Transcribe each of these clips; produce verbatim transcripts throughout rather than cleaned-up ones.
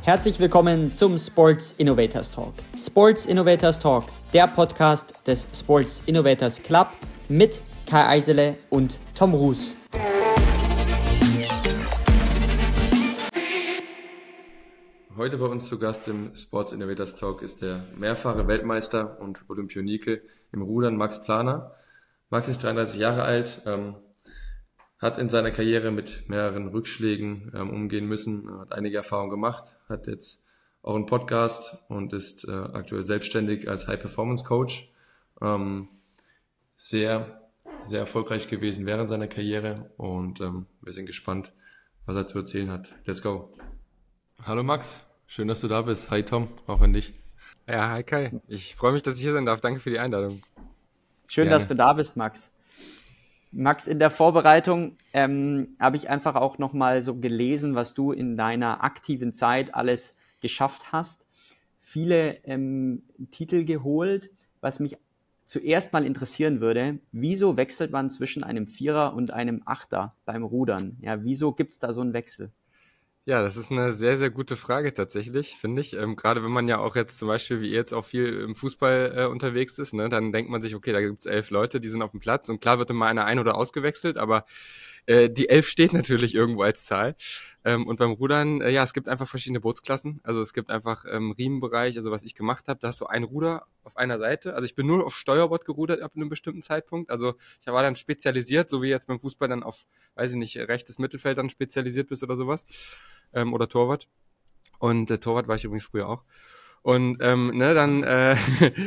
Herzlich willkommen zum Sports Innovators Talk. Sports Innovators Talk, der Podcast des Sports Innovators Club mit Kai Eisele und Tom Ruß. Heute bei uns zu Gast im Sports Innovators Talk ist der mehrfache Weltmeister und Olympionike im Rudern Max Planer. Max ist dreiunddreißig Jahre alt, ähm, hat in seiner Karriere mit mehreren Rückschlägen ähm, umgehen müssen, hat einige Erfahrungen gemacht, hat jetzt auch einen Podcast und ist äh, aktuell selbstständig als High-Performance-Coach. Ähm, sehr, sehr erfolgreich gewesen während seiner Karriere und ähm, wir sind gespannt, was er zu erzählen hat. Let's go! Hallo Max, schön, dass du da bist. Hi Tom, auch an dich. Ja, hi Kai. Ich freue mich, dass ich hier sein darf. Danke für die Einladung. Schön, Gerne. dass du da bist, Max. Max, in der Vorbereitung ähm, habe ich einfach auch nochmal so gelesen, was du in deiner aktiven Zeit alles geschafft hast. Viele ähm, Titel geholt. Was mich zuerst mal interessieren würde, wieso wechselt man zwischen einem Vierer und einem Achter beim Rudern? Ja, wieso gibt's da so einen Wechsel? Ja, das ist eine sehr, sehr gute Frage tatsächlich, finde ich. Ähm, gerade wenn man ja auch jetzt zum Beispiel, wie ihr jetzt auch viel im Fußball äh, unterwegs ist, ne, dann denkt man sich, okay, da gibt's elf Leute, die sind auf dem Platz und klar wird immer einer ein- oder ausgewechselt, aber äh, die elf steht natürlich irgendwo als Zahl. Ähm, und beim Rudern, äh, ja, es gibt einfach verschiedene Bootsklassen. Also es gibt einfach ähm, Riemenbereich, also was ich gemacht habe, da hast du ein Ruder auf einer Seite. Also ich bin nur auf Steuerbord gerudert ab einem bestimmten Zeitpunkt. Also ich war dann spezialisiert, so wie jetzt beim Fußball dann auf, weiß ich nicht, rechtes Mittelfeld dann spezialisiert bist oder sowas. Ähm, oder Torwart. Und äh, Torwart war ich übrigens früher auch. Und ähm, ne, dann äh,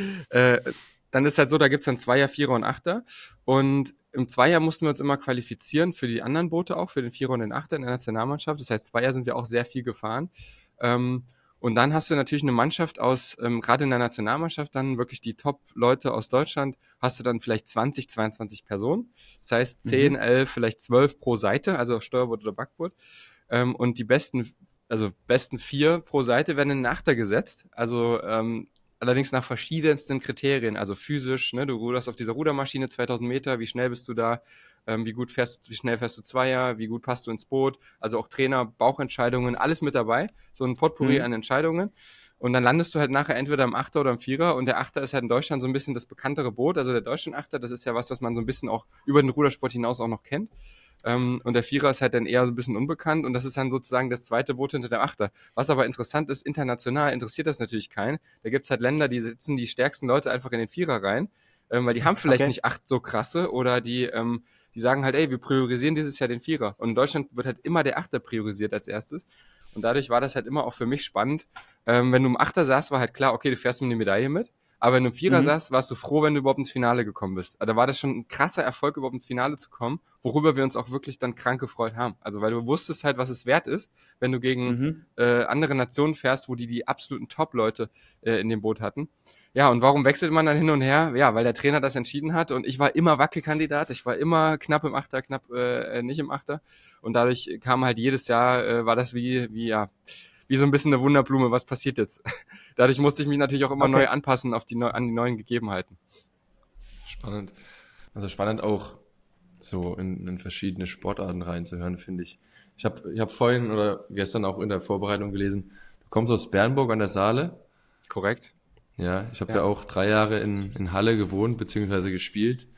äh, dann ist halt so, da gibt's dann Zweier, Vierer und Achter. Und im Zweier mussten wir uns immer qualifizieren für die anderen Boote auch, für den Vierer und den Achter in der Nationalmannschaft. Das heißt, Zweier sind wir auch sehr viel gefahren. Ähm, und dann hast du natürlich eine Mannschaft aus, ähm, gerade in der Nationalmannschaft, dann wirklich die Top-Leute aus Deutschland, hast du dann vielleicht zwanzig, zweiundzwanzig Personen. Das heißt zehn, Mhm. elf, vielleicht zwölf pro Seite, also Steuerbord oder Backbord. Ähm, und die besten, also besten vier pro Seite werden in den Achter gesetzt. Also ähm, allerdings nach verschiedensten Kriterien, also physisch, ne, du ruderst auf dieser Rudermaschine zweitausend Meter, wie schnell bist du da, ähm, wie gut fährst, wie schnell fährst du Zweier, wie gut passt du ins Boot, also auch Trainer, Bauchentscheidungen, alles mit dabei, so ein Potpourri Mhm. an Entscheidungen. Und dann landest du halt nachher entweder im Achter oder im Vierer. Und der Achter ist halt in Deutschland so ein bisschen das bekanntere Boot. Also der Deutschen-Achter, das ist ja was, was man so ein bisschen auch über den Rudersport hinaus auch noch kennt. Ähm, und der Vierer ist halt dann eher so ein bisschen unbekannt. Und das ist dann sozusagen das zweite Boot hinter dem Achter. Was aber interessant ist, international interessiert das natürlich keinen. Da gibt's halt Länder, die sitzen die stärksten Leute einfach in den Vierer rein. Ähm, weil die haben vielleicht Okay. nicht acht so krasse oder die, ähm, die sagen halt, ey, wir priorisieren dieses Jahr den Vierer. Und in Deutschland wird halt immer der Achter priorisiert als erstes. Und dadurch war das halt immer auch für mich spannend. Ähm, wenn du im Achter saßt, war halt klar, okay, du fährst um die Medaille mit. Aber wenn du im Vierer Mhm. saßt, warst du froh, wenn du überhaupt ins Finale gekommen bist. Also da war das schon ein krasser Erfolg, überhaupt ins Finale zu kommen, worüber wir uns auch wirklich dann krank gefreut haben. Also weil du wusstest halt, was es wert ist, wenn du gegen Mhm. äh, andere Nationen fährst, wo die die absoluten Top-Leute äh, in dem Boot hatten. Ja, und warum wechselt man dann hin und her? Ja, weil der Trainer das entschieden hat und ich war immer Wackelkandidat. Ich war immer knapp im Achter, knapp äh, nicht im Achter. Und dadurch kam halt jedes Jahr, äh, war das wie, wie, ja, wie so ein bisschen eine Wunderblume, was passiert jetzt? Dadurch musste ich mich natürlich auch immer Okay. neu anpassen auf die, neu- an die neuen Gegebenheiten. Spannend. Also spannend auch so in, in verschiedene Sportarten reinzuhören, finde ich. Ich habe ich hab vorhin oder gestern auch in der Vorbereitung gelesen, du kommst aus Bernburg an der Saale. Korrekt? Ja, ich habe ja Ja. auch drei Jahre in, in Halle gewohnt beziehungsweise gespielt.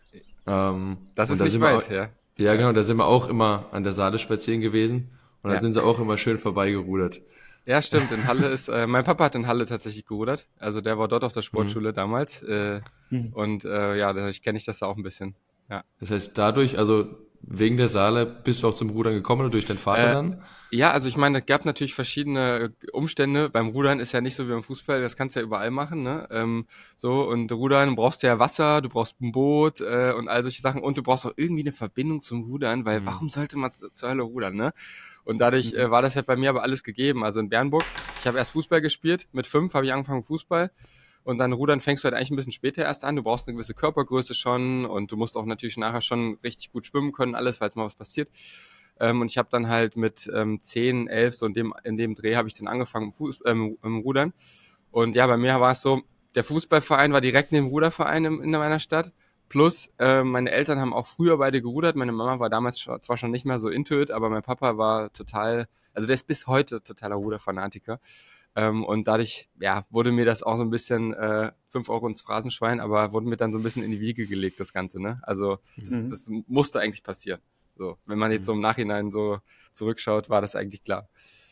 Ähm, Das und ist da nicht sind wir auch, weit, ja. ja Ja. genau, da sind wir auch immer an der Saale spazieren gewesen und da Ja. sind sie auch immer schön vorbeigerudert. Ja, stimmt. In Halle ist, äh, mein Papa hat in Halle tatsächlich gerudert. Also der war dort auf der Mhm. Sportschule damals. Äh, Mhm. und äh, ja, dadurch kenne ich das da auch ein bisschen. Ja. Das heißt, dadurch, also wegen der Saale, bist du auch zum Rudern gekommen oder durch deinen Vater Äh, dann? ja, also ich meine, es gab natürlich verschiedene Umstände. Beim Rudern ist ja nicht so wie beim Fußball, das kannst du ja überall machen, ne? Ähm, so, und Rudern brauchst du ja Wasser, du brauchst ein Boot äh, und all solche Sachen und du brauchst auch irgendwie eine Verbindung zum Rudern, weil Mhm. warum sollte man zu- zur Hölle rudern, ne? Und dadurch Mhm. äh, war das halt bei mir aber alles gegeben. Also in Bernburg, ich habe erst Fußball gespielt, mit fünf habe ich angefangen mit Fußball. Und dann Rudern fängst du halt eigentlich ein bisschen später erst an. Du brauchst eine gewisse Körpergröße schon und du musst auch natürlich nachher schon richtig gut schwimmen können, alles, falls mal was passiert. Ähm, und ich habe dann halt mit ähm, zehn, elf, so in dem, in dem Dreh habe ich dann angefangen mit Fuß, ähm, im Rudern. Und ja, bei mir war es so, der Fußballverein war direkt neben dem Ruderverein in, in meiner Stadt. Plus, äh, meine Eltern haben auch früher beide gerudert. Meine Mama war damals sch- zwar schon nicht mehr so into it, aber mein Papa war total, also der ist bis heute totaler Ruderfanatiker. Ähm, und dadurch, ja, wurde mir das auch so ein bisschen, äh, fünf Euro ins Phrasenschwein, aber wurde mir dann so ein bisschen in die Wiege gelegt, das Ganze, ne? Also, das, Mhm. das musste eigentlich passieren. So, wenn man jetzt so im Nachhinein so zurückschaut, war das eigentlich klar.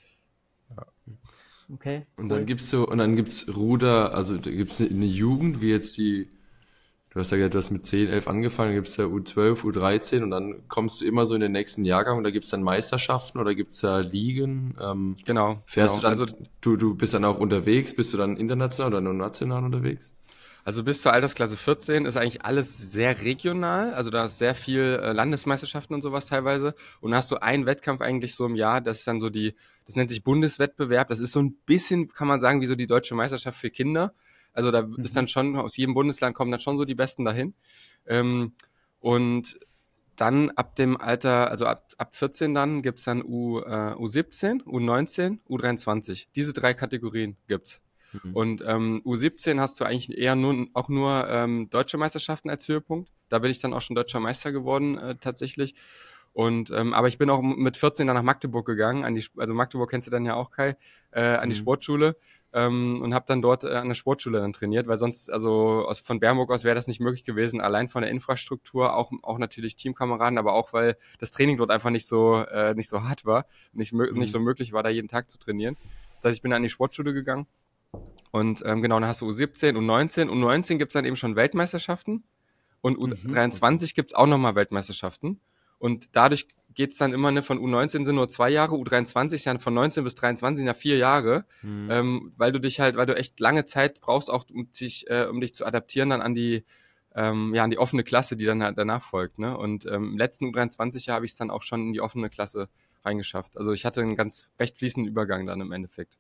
Okay, Und dann cool. gibt's so, und dann gibt's Ruder, also da gibt's eine, eine Jugend, wie jetzt die, du hast ja gesagt, du hast mit zehn, elf angefangen, dann gibt's ja U zwölf, U dreizehn und dann kommst du immer so in den nächsten Jahrgang und da gibt's dann Meisterschaften oder gibt's da Ligen. Ähm, Genau, fährst du genau. dann, Also du, du bist dann auch unterwegs, bist du dann international oder nur national unterwegs? Also bis zur Altersklasse vierzehn ist eigentlich alles sehr regional. Also da ist sehr viel äh, Landesmeisterschaften und sowas teilweise. Und da hast du einen Wettkampf eigentlich so im Jahr, das ist dann so die, das nennt sich Bundeswettbewerb. Das ist so ein bisschen, kann man sagen, wie so die deutsche Meisterschaft für Kinder. Also da ist dann Mhm. schon, aus jedem Bundesland kommen dann schon so die Besten dahin. Ähm, und dann ab dem Alter, also ab, ab vierzehn dann gibt's dann U, äh, U siebzehn, U neunzehn, U dreiundzwanzig. Diese drei Kategorien gibt's. Mhm. Und ähm, U siebzehn hast du eigentlich eher nur, auch nur ähm, deutsche Meisterschaften als Höhepunkt. Da bin ich dann auch schon deutscher Meister geworden, äh, tatsächlich. Und ähm, aber ich bin auch mit vierzehn dann nach Magdeburg gegangen, an die, also Magdeburg kennst du dann ja auch, Kai, äh, an die Mhm. Sportschule ähm, und habe dann dort äh, an der Sportschule dann trainiert, weil sonst, also aus, von Bernburg aus wäre das nicht möglich gewesen, allein von der Infrastruktur, auch, auch natürlich Teamkameraden, aber auch, weil das Training dort einfach nicht so, äh, nicht so hart war, nicht, mö- nicht Mhm. so möglich war, da jeden Tag zu trainieren. Das heißt, ich bin an die Sportschule gegangen und ähm, genau, dann hast du U siebzehn, U neunzehn. U neunzehn gibt's dann eben schon Weltmeisterschaften und Mhm. U dreiundzwanzig gibt's auch nochmal Weltmeisterschaften. Und dadurch geht's dann immer, ne, von U neunzehn sind nur zwei Jahre, U dreiundzwanzig sind von neunzehn bis dreiundzwanzig sind ja vier Jahre, Mhm. ähm, weil du dich halt, weil du echt lange Zeit brauchst, auch um dich, äh, um dich zu adaptieren dann an die, ähm, ja, an die offene Klasse, die dann halt danach folgt, ne? Und ähm, im letzten U dreiundzwanzig Jahr habe ich es dann auch schon in die offene Klasse reingeschafft. Also ich hatte einen ganz recht fließenden Übergang dann im Endeffekt.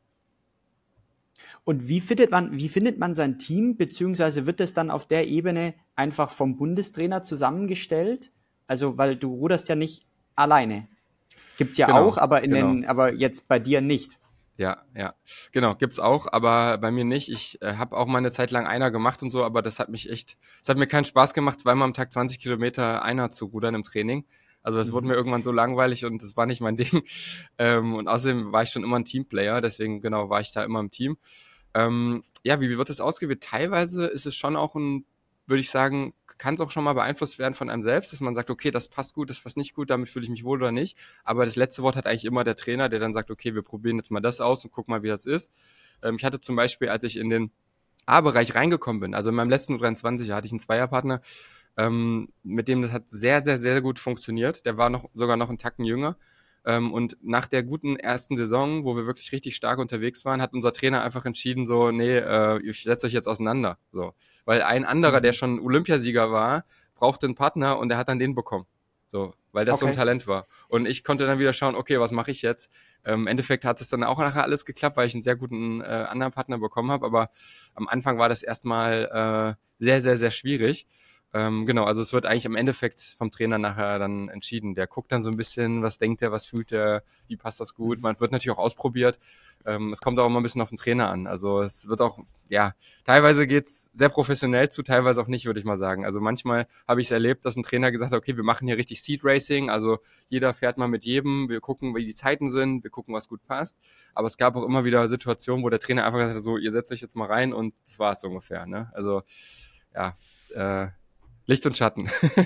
Und wie findet man, wie findet man sein Team, beziehungsweise wird es dann auf der Ebene einfach vom Bundestrainer zusammengestellt? Also, weil du ruderst ja nicht alleine. Gibt's ja Genau, auch, aber in genau. den, aber jetzt bei dir nicht. Ja, ja. Genau, gibt's auch, aber bei mir nicht. Ich äh, habe auch mal eine Zeit lang Einer gemacht und so, aber das hat mich echt, es hat mir keinen Spaß gemacht, zweimal am Tag zwanzig Kilometer Einer zu rudern im Training. Also das wurde Mhm. mir irgendwann so langweilig und das war nicht mein Ding. Ähm, und außerdem war ich schon immer ein Teamplayer, deswegen genau war ich da immer im Team. Ähm, ja, wie, wie wird das ausgewählt? Teilweise ist es schon auch ein, würde ich sagen, kann es auch schon mal beeinflusst werden von einem selbst, dass man sagt, okay, das passt gut, das passt nicht gut, damit fühle ich mich wohl oder nicht. Aber das letzte Wort hat eigentlich immer der Trainer, der dann sagt, okay, wir probieren jetzt mal das aus und gucken mal, wie das ist. Ähm, ich hatte zum Beispiel, als ich in den A-Bereich reingekommen bin, also in meinem letzten U dreiundzwanzig hatte ich einen Zweierpartner, ähm, mit dem das hat sehr, sehr, sehr gut funktioniert. Der war noch sogar noch einen Tacken jünger. Ähm, und nach der guten ersten Saison, wo wir wirklich richtig stark unterwegs waren, hat unser Trainer einfach entschieden, so, nee, äh, ich setze euch jetzt auseinander. So. Weil ein anderer, der Mhm. schon Olympiasieger war, brauchte einen Partner und der hat dann den bekommen. So, weil das so ein Okay. Talent war. Und ich konnte dann wieder schauen, okay, was mache ich jetzt? Ähm, Im Endeffekt hat es dann auch nachher alles geklappt, weil ich einen sehr guten äh, anderen Partner bekommen habe. Aber am Anfang war das erstmal äh, sehr, sehr, sehr schwierig. Ähm, genau, also es wird eigentlich im Endeffekt vom Trainer nachher dann entschieden. Der guckt dann so ein bisschen, was denkt er, was fühlt er, wie passt das gut. Mhm. Man wird natürlich auch ausprobiert. Ähm, es kommt auch immer ein bisschen auf den Trainer an. Also es wird auch, ja, teilweise geht's sehr professionell zu, teilweise auch nicht, würde ich mal sagen. Also manchmal habe ich es erlebt, dass ein Trainer gesagt hat, okay, wir machen hier richtig Seed Racing, also jeder fährt mal mit jedem, wir gucken, wie die Zeiten sind, wir gucken, was gut passt. Aber es gab auch immer wieder Situationen, wo der Trainer einfach gesagt hat, so, ihr setzt euch jetzt mal rein und das war es so ungefähr. Ne? Also ja, äh, Licht und Schatten,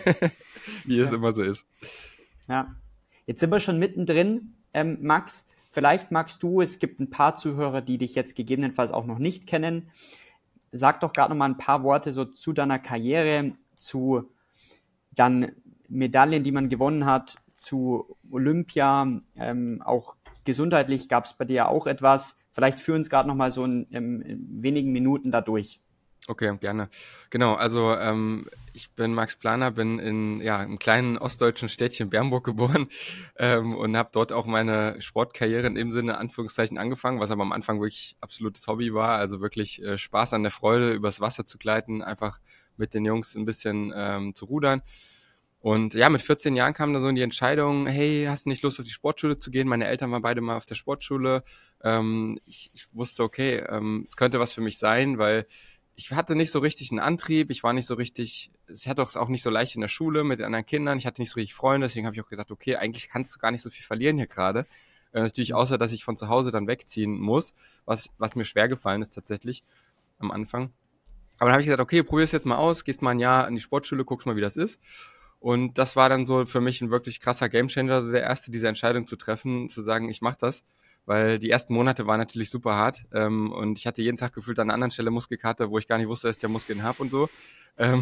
wie es Okay. immer so ist. Ja. Jetzt sind wir schon mittendrin. Ähm, Max, vielleicht magst du, es gibt ein paar Zuhörer, die dich jetzt gegebenenfalls auch noch nicht kennen. Sag doch gerade noch mal ein paar Worte so zu deiner Karriere, zu dann Medaillen, die man gewonnen hat, zu Olympia, ähm, auch gesundheitlich gab es bei dir auch etwas. Vielleicht führ uns gerade noch mal so in, in, in wenigen Minuten da durch. Okay, gerne. Genau, also ähm, ich bin Max Planer, bin in ja, einem kleinen ostdeutschen Städtchen Bernburg geboren ähm, und habe dort auch meine Sportkarriere in dem Sinne Anführungszeichen angefangen, was aber am Anfang wirklich absolutes Hobby war, also wirklich äh, Spaß an der Freude, übers Wasser zu gleiten, einfach mit den Jungs ein bisschen ähm, zu rudern. Und ja, mit vierzehn Jahren kam dann so in die Entscheidung, hey, hast du nicht Lust auf die Sportschule zu gehen? Meine Eltern waren beide mal auf der Sportschule. Ähm, ich, ich wusste, okay, ähm, es könnte was für mich sein, weil ich hatte nicht so richtig einen Antrieb, ich war nicht so richtig, ich hatte es auch nicht so leicht in der Schule mit den anderen Kindern, ich hatte nicht so richtig Freunde, deswegen habe ich auch gedacht, okay, eigentlich kannst du gar nicht so viel verlieren hier gerade. Äh, natürlich außer, dass ich von zu Hause dann wegziehen muss, was, was mir schwer gefallen ist tatsächlich am Anfang. Aber dann habe ich gesagt, okay, probier's jetzt mal aus, gehst mal ein Jahr in die Sportschule, guckst mal, wie das ist. Und das war dann so für mich ein wirklich krasser Gamechanger, also der erste, diese Entscheidung zu treffen, zu sagen, ich mache das. Weil die ersten Monate waren natürlich super hart ähm, und ich hatte jeden Tag gefühlt an einer anderen Stelle Muskelkater, wo ich gar nicht wusste, dass ich ja Muskeln habe und so. Ähm,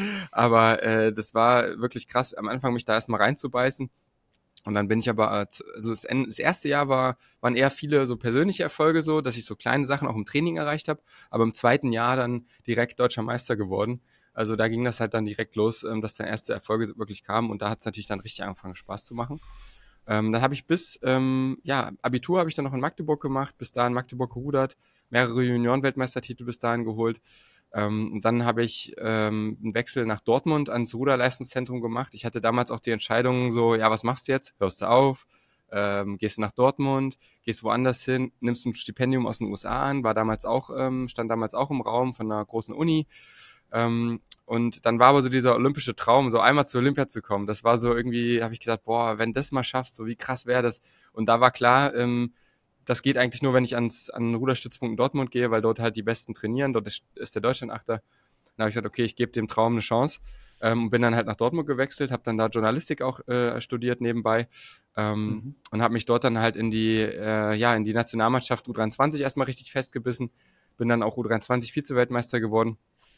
aber äh, das war wirklich krass, am Anfang mich da erstmal reinzubeißen. Und dann bin ich aber, also das, Ende, das erste Jahr war, waren eher viele so persönliche Erfolge so, dass ich so kleine Sachen auch im Training erreicht habe. Aber im zweiten Jahr dann direkt deutscher Meister geworden. Also da ging das halt dann direkt los, ähm, dass dann erste Erfolge wirklich kamen. Und da hat es natürlich dann richtig angefangen, Spaß zu machen. Ähm, dann habe ich bis, ähm, ja, Abitur habe ich dann noch in Magdeburg gemacht, bis dahin Magdeburg gerudert, mehrere Junioren-Weltmeistertitel bis dahin geholt. Ähm, und dann habe ich ähm, einen Wechsel nach Dortmund ans Ruderleistungszentrum gemacht. Ich hatte damals auch die Entscheidung so, ja, was machst du jetzt? Hörst du auf? Ähm, gehst du nach Dortmund? Gehst woanders hin? Nimmst ein Stipendium aus den U S A an? War damals auch, ähm, stand damals auch im Raum von einer großen Uni. Ähm, und dann war aber so dieser olympische Traum, so einmal zur Olympia zu kommen. Das war so irgendwie, habe ich gedacht, boah, wenn das mal schaffst, so wie krass wäre das. Und da war klar, ähm, das geht eigentlich nur, wenn ich ans, an den Ruderstützpunkt in Dortmund gehe, weil dort halt die Besten trainieren. Dort ist, ist der Deutschlandachter. Dann habe ich gesagt, okay, ich gebe dem Traum eine Chance. Ähm, bin dann halt nach Dortmund gewechselt, habe dann da Journalistik auch äh, studiert nebenbei ähm, Mhm. und habe mich dort dann halt in die, äh, ja, in die Nationalmannschaft U dreiundzwanzig erstmal richtig festgebissen. Bin dann auch U dreiundzwanzig Vize-Weltmeister geworden.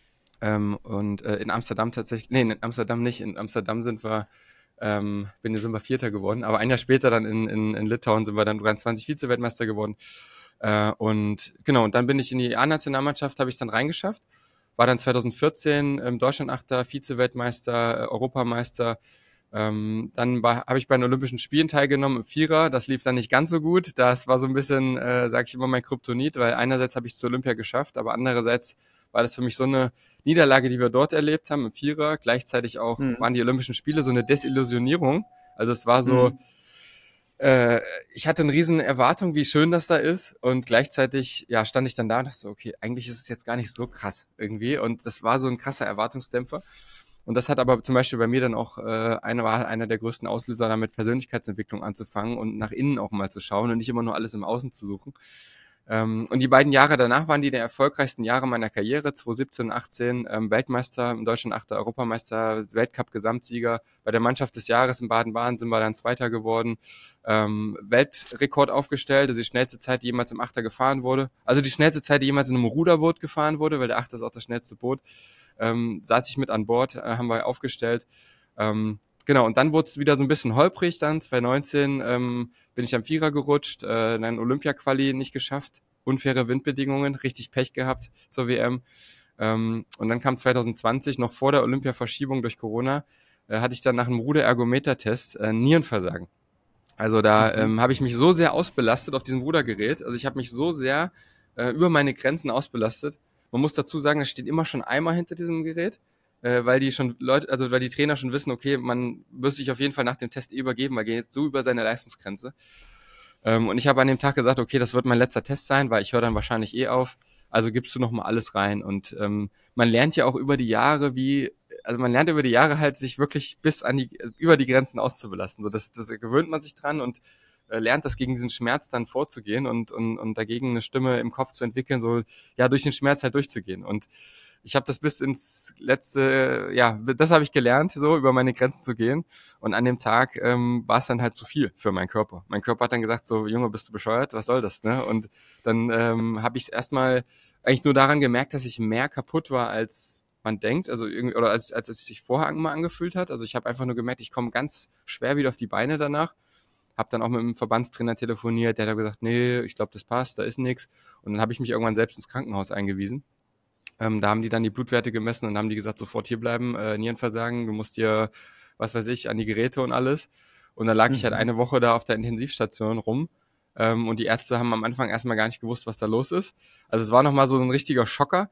Ähm, und äh, in Amsterdam tatsächlich, nee, in Amsterdam nicht, in Amsterdam sind wir, ähm, bin, sind wir Vierter geworden, aber ein Jahr später dann in, in, in Litauen sind wir dann dreiundzwanzig Vize-Weltmeister geworden. Äh, und genau, und dann bin ich in die A-Nationalmannschaft, habe ich es dann reingeschafft, war dann zwanzig vierzehn ähm, Deutschlandachter, Vize-Weltmeister, äh, Europameister. Ähm, dann habe ich bei den Olympischen Spielen teilgenommen im Vierer. Das lief dann nicht ganz so gut. Das war so ein bisschen, äh, sage ich immer, mein Kryptonit, weil einerseits habe ich es zur Olympia geschafft, aber andererseits war das für mich so eine Niederlage, die wir dort erlebt haben im Vierer. Gleichzeitig auch Mhm. waren die Olympischen Spiele so eine Desillusionierung. Also es war so, Mhm. äh, ich hatte eine riesen Erwartung, wie schön das da ist und gleichzeitig, ja, stand ich dann da und dachte so, okay, eigentlich ist es jetzt gar nicht so krass irgendwie und das war so ein krasser Erwartungsdämpfer. Und das hat aber zum Beispiel bei mir dann auch, äh, einer war einer der größten Auslöser, damit Persönlichkeitsentwicklung anzufangen und nach innen auch mal zu schauen und nicht immer nur alles im Außen zu suchen. Ähm, und die beiden Jahre danach waren die der erfolgreichsten Jahre meiner Karriere, zwanzig siebzehn, achtzehn, ähm, Weltmeister, im Deutschland Achter, Europameister, Weltcup-Gesamtsieger. Bei der Mannschaft des Jahres in Baden-Baden sind wir dann Zweiter geworden. Ähm, Weltrekord aufgestellt, also die schnellste Zeit, die jemals im Achter gefahren wurde. Also die schnellste Zeit, die jemals in einem Ruderboot gefahren wurde, weil der Achter ist auch das schnellste Boot. Ähm, saß ich mit an Bord, äh, haben wir aufgestellt. Ähm, Genau, und dann wurde es wieder so ein bisschen holprig dann, zwanzig neunzehn ähm, bin ich am Vierer gerutscht, äh, dann Olympia-Quali nicht geschafft, unfaire Windbedingungen, richtig Pech gehabt zur W M. Ähm, und dann kam zwanzig zwanzig, noch vor der Olympia-Verschiebung durch Corona, äh, hatte ich dann nach einem Ruderergometer-Test äh, Nierenversagen. Also da Mhm. ähm, habe ich mich so sehr ausbelastet auf diesem Rudergerät, also ich habe mich so sehr äh, über meine Grenzen ausbelastet. Man muss dazu sagen, es steht immer schon Eimer hinter diesem Gerät, äh, weil die schon Leute, also weil die Trainer schon wissen, okay, man wird sich auf jeden Fall nach dem Test eh übergeben, weil geht jetzt so über seine Leistungsgrenze. Ähm, und ich habe an dem Tag gesagt, okay, das wird mein letzter Test sein, weil ich höre dann wahrscheinlich eh auf. Also gibst du noch mal alles rein. Und ähm, man lernt ja auch über die Jahre, wie, also man lernt über die Jahre halt, sich wirklich bis an die, über die Grenzen auszubelasten. So, das, das gewöhnt man sich dran und äh, lernt das gegen diesen Schmerz dann vorzugehen und, und, und dagegen eine Stimme im Kopf zu entwickeln, so ja, durch den Schmerz halt durchzugehen. Und ich habe das bis ins letzte, ja, das habe ich gelernt, so über meine Grenzen zu gehen. Und an dem Tag ähm, war es dann halt zu viel für meinen Körper. Mein Körper hat dann gesagt, so Junge, bist du bescheuert? Was soll das? Ne? Und dann ähm, habe ich es erstmal eigentlich nur daran gemerkt, dass ich mehr kaputt war, als man denkt, also irgendwie, oder als, als es sich vorher mal angefühlt hat. Also ich habe einfach nur gemerkt, ich komme ganz schwer wieder auf die Beine danach. Habe dann auch mit dem Verbandstrainer telefoniert, der hat gesagt, nee, ich glaube, das passt, da ist nichts. Und dann habe ich mich irgendwann selbst ins Krankenhaus eingewiesen. Ähm, da haben die dann die Blutwerte gemessen und haben die gesagt, sofort hierbleiben, äh, Nierenversagen, du musst dir, was weiß ich, an die Geräte und alles. Und dann lag ich halt Mhm. eine Woche da auf der Intensivstation rum. Ähm, und die Ärzte haben am Anfang erstmal gar nicht gewusst, was da los ist. Also es war nochmal so ein richtiger Schocker.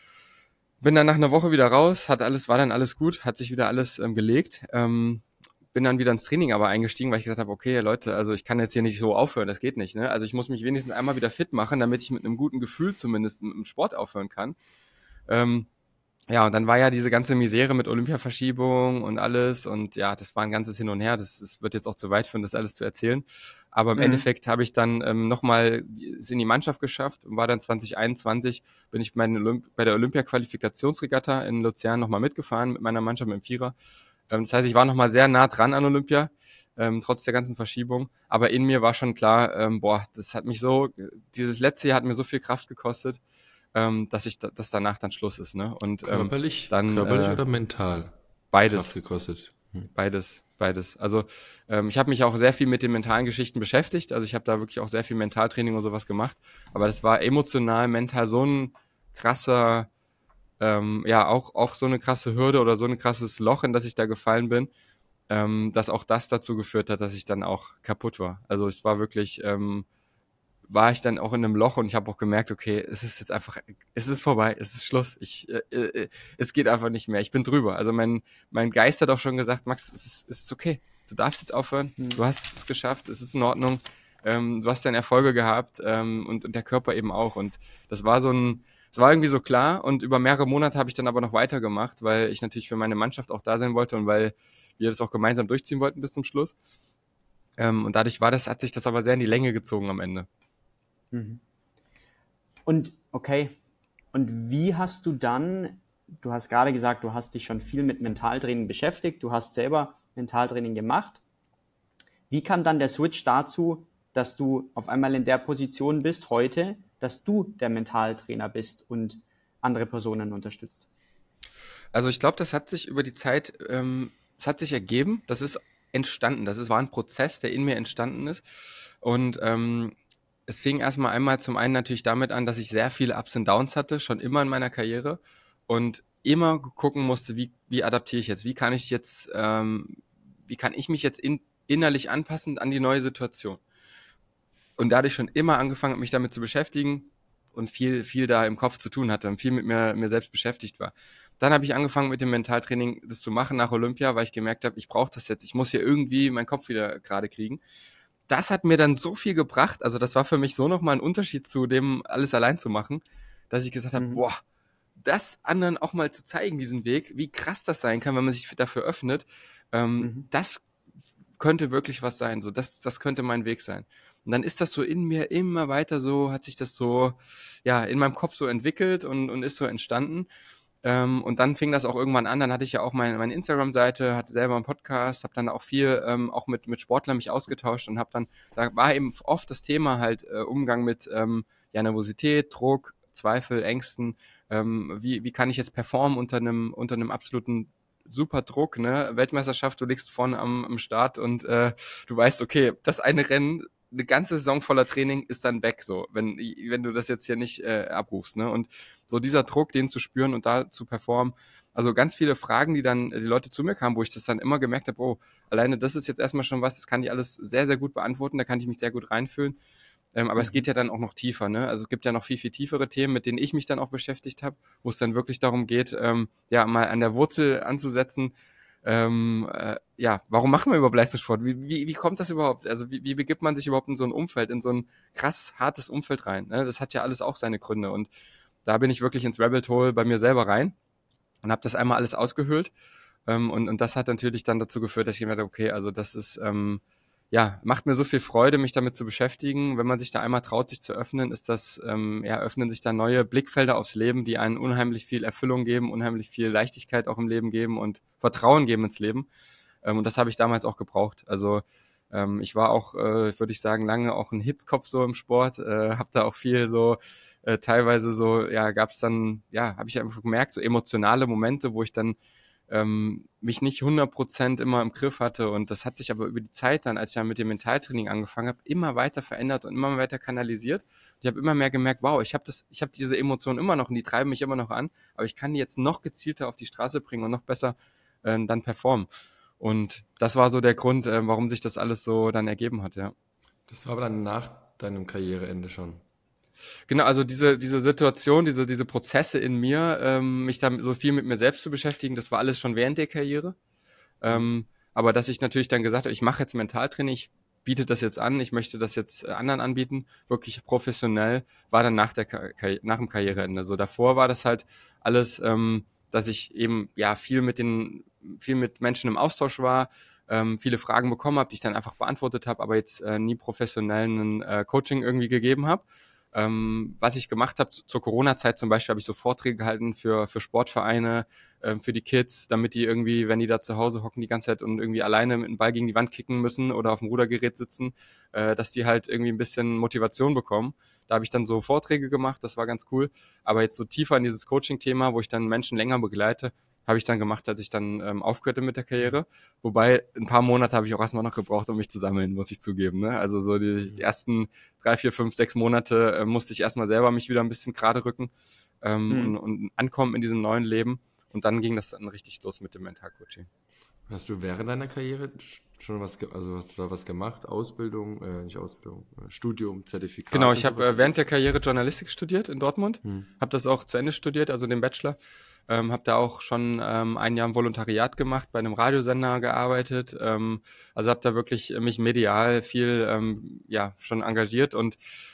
Bin dann nach einer Woche wieder raus, hat alles, war dann alles gut, hat sich wieder alles ähm, gelegt. Ähm, bin dann wieder ins Training aber eingestiegen, weil ich gesagt habe, okay, Leute, also ich kann jetzt hier nicht so aufhören, das geht nicht. Ne? Also ich muss mich wenigstens einmal wieder fit machen, damit ich mit einem guten Gefühl zumindest im Sport aufhören kann. Ähm, ja, und dann war ja diese ganze Misere mit Olympiaverschiebung und alles und ja, das war ein ganzes Hin und Her. Das, das wird jetzt auch zu weit führen, das alles zu erzählen. Aber im Mhm. Endeffekt habe ich dann ähm, nochmal es in die Mannschaft geschafft und war dann zwanzig einundzwanzig, bin ich bei, den Olymp- bei der Olympia-Qualifikationsregatta in Luzern nochmal mitgefahren mit meiner Mannschaft, mit dem Vierer. Ähm, das heißt, ich war nochmal sehr nah dran an Olympia, ähm, trotz der ganzen Verschiebung. Aber in mir war schon klar, ähm, boah, das hat mich so, dieses letzte Jahr hat mir so viel Kraft gekostet, ähm, dass ich, dass danach dann Schluss ist, ne? Und ähm, Körperlich, dann körperlich äh, oder mental Kraft beides, gekostet? Hm. beides, beides. Also ähm, ich habe mich auch sehr viel mit den mentalen Geschichten beschäftigt. Also ich habe da wirklich auch sehr viel Mentaltraining und sowas gemacht. Aber das war emotional, mental so ein krasser, ähm, ja auch auch so eine krasse Hürde oder so ein krasses Loch, in das ich da gefallen bin, ähm, dass auch das dazu geführt hat, dass ich dann auch kaputt war. Also es war wirklich ähm, war ich dann auch in einem Loch und ich habe auch gemerkt, okay, es ist jetzt einfach, es ist vorbei, es ist Schluss. Ich, äh, äh, es geht einfach nicht mehr. Ich bin drüber. Also mein, mein Geist hat auch schon gesagt, Max, es ist, es ist okay. Du darfst jetzt aufhören. Du Mhm. hast es geschafft. Es ist in Ordnung. Ähm, du hast deine Erfolge gehabt ähm, und, und der Körper eben auch. Und das war so ein, es war irgendwie so klar. Und über mehrere Monate habe ich dann aber noch weitergemacht, weil ich natürlich für meine Mannschaft auch da sein wollte und weil wir das auch gemeinsam durchziehen wollten bis zum Schluss. Ähm, und dadurch war das, hat sich das aber sehr in die Länge gezogen am Ende. Mhm. Und okay, und wie hast du dann, du hast gerade gesagt, du hast dich schon viel mit Mentaltraining beschäftigt, du hast selber Mentaltraining gemacht. Wie kam dann der Switch dazu, dass du auf einmal in der Position bist heute, dass du der Mentaltrainer bist und andere Personen unterstützt? Also ich glaube, das hat sich über die Zeit, ähm, es hat sich ergeben, das ist entstanden, das ist, war ein Prozess, der in mir entstanden ist. Und ähm, es fing erstmal einmal zum einen natürlich damit an, dass ich sehr viele Ups und Downs hatte, schon immer in meiner Karriere und immer gucken musste, wie, wie adaptiere ich jetzt, wie kann ich jetzt, ähm, wie kann ich mich jetzt in, innerlich anpassen an die neue Situation. Und dadurch schon immer angefangen habe, mich damit zu beschäftigen und viel, viel da im Kopf zu tun hatte und viel mit mir, mir selbst beschäftigt war. Dann habe ich angefangen mit dem Mentaltraining das zu machen nach Olympia, weil ich gemerkt habe, ich brauche das jetzt, ich muss hier irgendwie meinen Kopf wieder gerade kriegen. Das hat mir dann so viel gebracht, also das war für mich so nochmal ein Unterschied zu dem, alles allein zu machen, dass ich gesagt habe, Mhm. boah, das anderen auch mal zu zeigen, diesen Weg, wie krass das sein kann, wenn man sich dafür öffnet, ähm, Mhm. das könnte wirklich was sein, so das, das könnte mein Weg sein. Und dann ist das so in mir immer weiter so, hat sich das so, ja, in meinem Kopf so entwickelt und, und ist so entstanden. Ähm, und dann fing das auch irgendwann an, dann hatte ich ja auch meine, meine Instagram-Seite, hatte selber einen Podcast, habe dann auch viel ähm, auch mit, mit Sportlern mich ausgetauscht und habe dann, da war eben oft das Thema halt äh, Umgang mit ähm, ja, Nervosität, Druck, Zweifel, Ängsten, ähm, wie, wie kann ich jetzt performen unter einem, unter einem absoluten super Druck, ne? Weltmeisterschaft, du liegst vorne am, am Start und äh, du weißt, okay, das eine Rennen, eine ganze Saison voller Training ist dann weg, so, wenn, wenn du das jetzt hier nicht äh, abrufst, ne? Und so dieser Druck, den zu spüren und da zu performen, also ganz viele Fragen, die dann die Leute zu mir kamen, wo ich das dann immer gemerkt habe, oh, alleine das ist jetzt erstmal schon was, das kann ich alles sehr, sehr gut beantworten, da kann ich mich sehr gut reinfühlen. Ähm, aber mhm. es geht ja dann auch noch tiefer, ne? Also es gibt ja noch viel, viel tiefere Themen, mit denen ich mich dann auch beschäftigt habe, wo es dann wirklich darum geht, ähm, ja, mal an der Wurzel anzusetzen. Ähm, äh, ja, warum machen wir überhaupt Leistungssport? Wie, wie, wie kommt das überhaupt? Also wie, wie begibt man sich überhaupt in so ein Umfeld, in so ein krass hartes Umfeld rein? Ne? Das hat ja alles auch seine Gründe. Und da bin ich wirklich ins Rabbit Hole bei mir selber rein und habe das einmal alles ausgehöhlt. Ähm, und, und das hat natürlich dann dazu geführt, dass ich gemerkt habe, okay, also das ist, ähm, ja, macht mir so viel Freude, mich damit zu beschäftigen. Wenn man sich da einmal traut, sich zu öffnen, ist das, ähm, ja, öffnen sich da neue Blickfelder aufs Leben, die einen unheimlich viel Erfüllung geben, unheimlich viel Leichtigkeit auch im Leben geben und Vertrauen geben ins Leben. Ähm, und das habe ich damals auch gebraucht. Also ähm, ich war auch, äh, würde ich sagen, lange auch ein Hitzkopf so im Sport, äh, habe da auch viel so, äh, teilweise so, ja, gab es dann, ja, habe ich einfach gemerkt, so emotionale Momente, wo ich dann ähm, mich nicht hundert Prozent immer im Griff hatte und das hat sich aber über die Zeit dann, als ich dann mit dem Mentaltraining angefangen habe, immer weiter verändert und immer weiter kanalisiert. Ich habe immer mehr gemerkt, wow, ich habe das, ich habe diese Emotionen immer noch und die treiben mich immer noch an, aber ich kann die jetzt noch gezielter auf die Straße bringen und noch besser äh, dann performen. Und das war so der Grund, äh, warum sich das alles so dann ergeben hat, ja. Das war aber dann nach deinem Karriereende schon. Genau, also diese, diese Situation, diese, diese Prozesse in mir, ähm, mich da so viel mit mir selbst zu beschäftigen, das war alles schon während der Karriere. Ähm, aber dass ich natürlich dann gesagt habe, ich mache jetzt Mentaltraining, ich biete das jetzt an, ich möchte das jetzt äh, anderen anbieten, wirklich professionell, war dann nach der Ka- Ka- nach dem Karriereende. So davor war das halt alles, ähm, dass ich eben ja viel mit den viel mit Menschen im Austausch war, ähm, viele Fragen bekommen habe, die ich dann einfach beantwortet habe, aber jetzt äh, nie professionell ein äh, Coaching irgendwie gegeben habe. Ähm, was ich gemacht habe, zur Corona-Zeit zum Beispiel, habe ich so Vorträge gehalten für, für Sportvereine, ähm, für die Kids, damit die irgendwie, wenn die da zu Hause hocken die ganze Zeit und irgendwie alleine mit dem Ball gegen die Wand kicken müssen oder auf dem Rudergerät sitzen, äh, dass die halt irgendwie ein bisschen Motivation bekommen. Da habe ich dann so Vorträge gemacht, das war ganz cool. Aber jetzt so tiefer in dieses Coaching-Thema, wo ich dann Menschen länger begleite, habe ich dann gemacht, als ich dann ähm, aufgehörte mit der Karriere. Wobei, ein paar Monate habe ich auch erstmal noch gebraucht, um mich zu sammeln, muss ich zugeben. Ne? Also so die ersten drei, vier, fünf, sechs Monate äh, musste ich erstmal selber mich wieder ein bisschen gerade rücken ähm, Mhm. und, und ankommen in diesem neuen Leben. Und dann ging das dann richtig los mit dem Mentalcoaching. Hast du während deiner Karriere schon was, ge- also hast du da was gemacht? Ausbildung, äh, nicht Ausbildung, äh, Studium, Zertifikat? Genau, ich habe äh, während der Karriere Journalistik studiert in Dortmund, Hm. habe das auch zu Ende studiert, also den Bachelor. Ähm, habe da auch schon ähm, ein Jahr ein Volontariat gemacht, bei einem Radiosender gearbeitet. Ähm, also habe da wirklich äh, mich medial viel ähm, ja schon engagiert und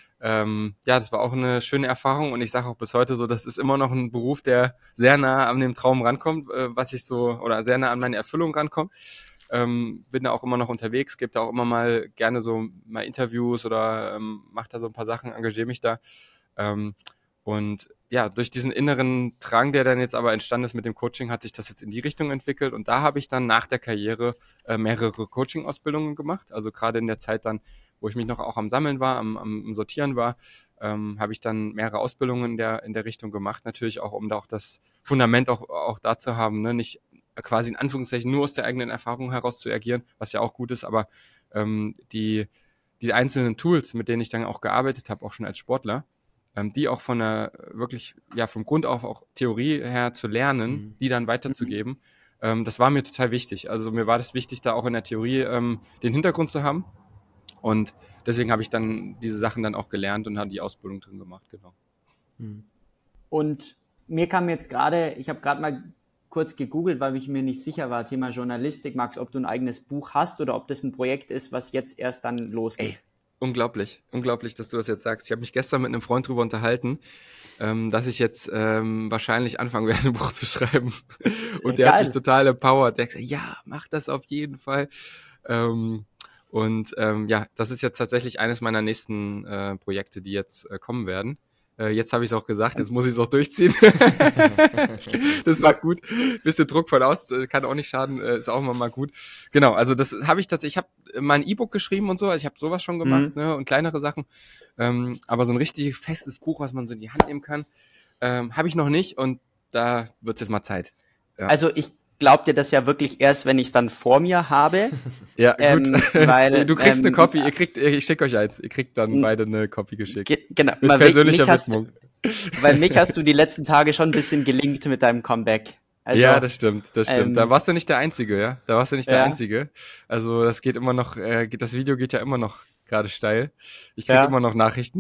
ähm, ja, das war auch eine schöne Erfahrung und ich sage auch bis heute so, das ist immer noch ein Beruf, der sehr nah an dem Traum rankommt, äh, was ich so oder sehr nah an meine Erfüllung rankommt. Ähm, bin da auch immer noch unterwegs, gebe da auch immer mal gerne so mal Interviews oder ähm, mache da so ein paar Sachen, engagiere mich da. Ähm, und ja, durch diesen inneren Drang, der dann jetzt aber entstanden ist mit dem Coaching, hat sich das jetzt in die Richtung entwickelt. Und da habe ich dann nach der Karriere äh, mehrere Coaching-Ausbildungen gemacht. Also gerade in der Zeit dann, wo ich mich noch auch am Sammeln war, am, am Sortieren war, ähm, habe ich dann mehrere Ausbildungen in der, in der Richtung gemacht. Natürlich auch, um da auch das Fundament auch, auch da zu haben, ne? Nicht quasi in Anführungszeichen nur aus der eigenen Erfahrung heraus zu agieren, was ja auch gut ist, aber ähm, die, die einzelnen Tools, mit denen ich dann auch gearbeitet habe, auch schon als Sportler, ähm, die auch von der wirklich, ja, vom Grund auf auch Theorie her zu lernen, Mhm. die dann weiterzugeben, ähm, das war mir total wichtig. Also mir war das wichtig, da auch in der Theorie ähm, den Hintergrund zu haben. Und deswegen habe ich dann diese Sachen dann auch gelernt und habe die Ausbildung drin gemacht, genau. Mhm. Und mir kam jetzt gerade, ich habe gerade mal kurz gegoogelt, weil ich mir nicht sicher war, Thema Journalistik, Max, ob du ein eigenes Buch hast oder ob das ein Projekt ist, was jetzt erst dann losgeht. Ey, unglaublich, unglaublich, dass du das jetzt sagst. Ich habe mich gestern mit einem Freund drüber unterhalten, ähm, dass ich jetzt ähm, wahrscheinlich anfangen werde, ein Buch zu schreiben. Und der Geil. hat mich total empowert. Der hat gesagt, ja, mach das auf jeden Fall. Ähm, und ähm, ja, das ist jetzt tatsächlich eines meiner nächsten äh, Projekte, die jetzt äh, kommen werden. Äh, jetzt habe ich es auch gesagt, jetzt muss ich es auch durchziehen. Das ist auch gut. Bisschen Druck von aus, äh, kann auch nicht schaden, äh, ist auch immer mal gut. Genau, also das habe ich tatsächlich, ich habe mal ein E-Book geschrieben und so, also ich habe sowas schon gemacht, Mhm. ne, und kleinere Sachen. Ähm, aber so ein richtig festes Buch, was man so in die Hand nehmen kann, ähm, habe ich noch nicht und da wird es jetzt mal Zeit. Ja, Also ich glaube dir das ja wirklich erst, wenn ich es dann vor mir habe. ja gut. ähm, weil, Du kriegst ähm, eine Copy, ihr kriegt, ich schicke euch eins, ihr kriegt dann beide eine Copy geschickt. Ge- genau, Mit weil persönlicher mich hast, Widmung. weil mich hast du die letzten Tage schon ein bisschen gelinkt mit deinem Comeback. Also, Ja, das stimmt, das stimmt. ähm, Da warst du nicht der Einzige, ja. Da warst du nicht der Ja. Einzige. Also das geht immer noch, äh, geht- das Video geht ja immer noch gerade steil. Ich krieg Ja. immer noch Nachrichten.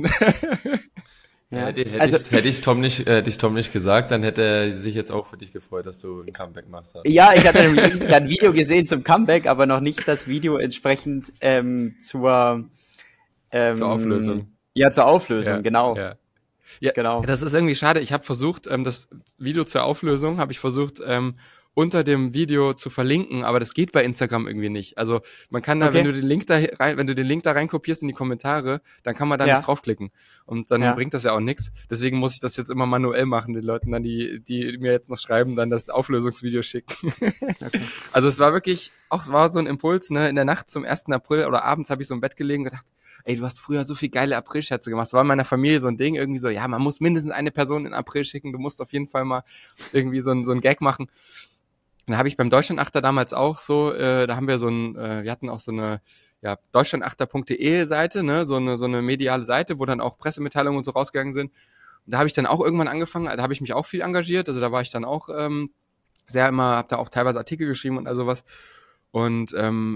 ja. Hätte, hätte Also, ich hätte ich's Tom nicht, äh, hätte ich's Tom nicht gesagt, dann hätte er sich jetzt auch für dich gefreut, dass du ein Comeback machst. ja, ich hatte nämlich ein Video gesehen zum Comeback, aber noch nicht das Video entsprechend ähm, zur ähm, Zur Auflösung. Ja, zur Auflösung, Ja, genau. ja. Ja, Genau. das ist irgendwie schade. Ich habe versucht, ähm, das Video zur Auflösung habe ich versucht, ähm, unter dem Video zu verlinken, aber das geht bei Instagram irgendwie nicht. Also man kann da, Okay. wenn du den Link da rein, wenn du den Link da reinkopierst in die Kommentare, dann kann man da Ja. nicht draufklicken. Und dann Ja. bringt das ja auch nichts. Deswegen muss ich das jetzt immer manuell machen, den Leuten dann, die, die mir jetzt noch schreiben, dann das Auflösungsvideo schicken. Okay. Also es war wirklich, auch es war so ein Impuls, ne, in der Nacht zum ersten April oder abends habe ich so im Bett gelegen und gedacht, ey, du hast früher so viel geile Aprilscherze gemacht. Das war in meiner Familie so ein Ding, irgendwie so, ja, man muss mindestens eine Person in April schicken, du musst auf jeden Fall mal irgendwie so ein, so ein Gag machen. Und da habe ich beim Deutschlandachter damals auch so, äh, da haben wir so ein, äh, wir hatten auch so eine, ja, deutschlandachter punkt de Seite, ne, so eine, so eine mediale Seite, wo dann auch Pressemitteilungen und so rausgegangen sind. Und da habe ich dann auch irgendwann angefangen, da habe ich mich auch viel engagiert, also da war ich dann auch ähm, sehr immer, habe da auch teilweise Artikel geschrieben und all sowas. Und ähm,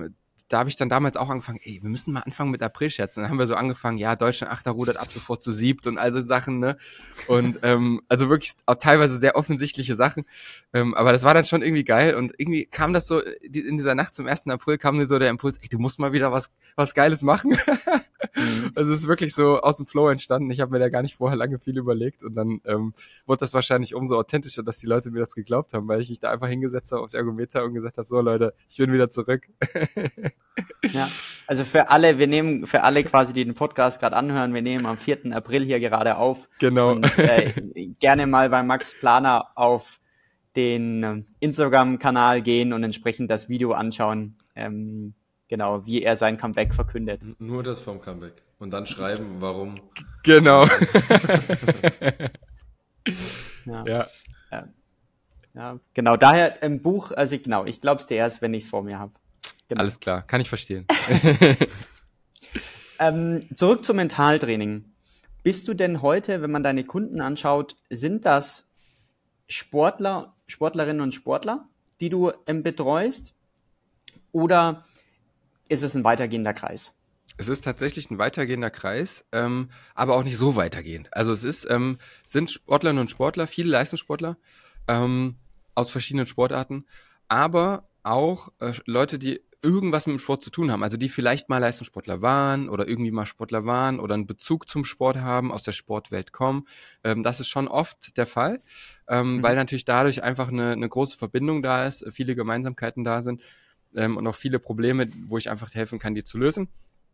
da habe ich dann damals auch angefangen, ey, wir müssen mal anfangen mit Aprilscherzen. Dann haben wir so angefangen, ja, Deutschland Achter rudert ab sofort zu siebt und all so Sachen, ne? Und ähm, also wirklich auch teilweise sehr offensichtliche Sachen. Ähm, aber das war dann schon irgendwie geil und irgendwie kam das so, die, in dieser Nacht zum ersten April kam mir so der Impuls, ey, du musst mal wieder was was Geiles machen. Mhm. Also es ist wirklich so aus dem Flow entstanden. Ich habe mir da gar nicht vorher lange viel überlegt und dann ähm, wurde das wahrscheinlich umso authentischer, dass die Leute mir das geglaubt haben, weil ich mich da einfach hingesetzt habe aufs Ergometer und gesagt habe, so Leute, ich bin wieder zurück. Ja, also für alle, wir nehmen für alle quasi, die den Podcast gerade anhören, wir nehmen am vierten April hier gerade auf. Genau. Und äh, gerne mal bei Max Planer auf den ähm, Instagram-Kanal gehen und entsprechend das Video anschauen, ähm, genau, wie er sein Comeback verkündet. Nur das vom Comeback. Und dann schreiben, warum. Genau. ja. Ja. Ja. Ja, genau, daher im Buch, also ich, genau, ich glaube es dir erst, wenn ich es vor mir habe. Genau. Alles klar, kann ich verstehen. ähm, zurück zum Mentaltraining. Bist du denn heute, wenn man deine Kunden anschaut, sind das Sportler, Sportlerinnen und Sportler, die du ähm, betreust? Oder ist es ein weitergehender Kreis? Es ist tatsächlich ein weitergehender Kreis, ähm, aber auch nicht so weitergehend. Also es ist, ähm, sind Sportlerinnen und Sportler, viele Leistungssportler ähm, aus verschiedenen Sportarten, aber auch äh, Leute, die irgendwas mit dem Sport zu tun haben, also die vielleicht mal Leistungssportler waren oder irgendwie mal Sportler waren oder einen Bezug zum Sport haben, aus der Sportwelt kommen. Ähm, das ist schon oft der Fall, ähm, mhm. weil natürlich dadurch einfach eine, eine große Verbindung da ist, viele Gemeinsamkeiten da sind ähm, und auch viele Probleme, wo ich einfach helfen kann, die zu lösen.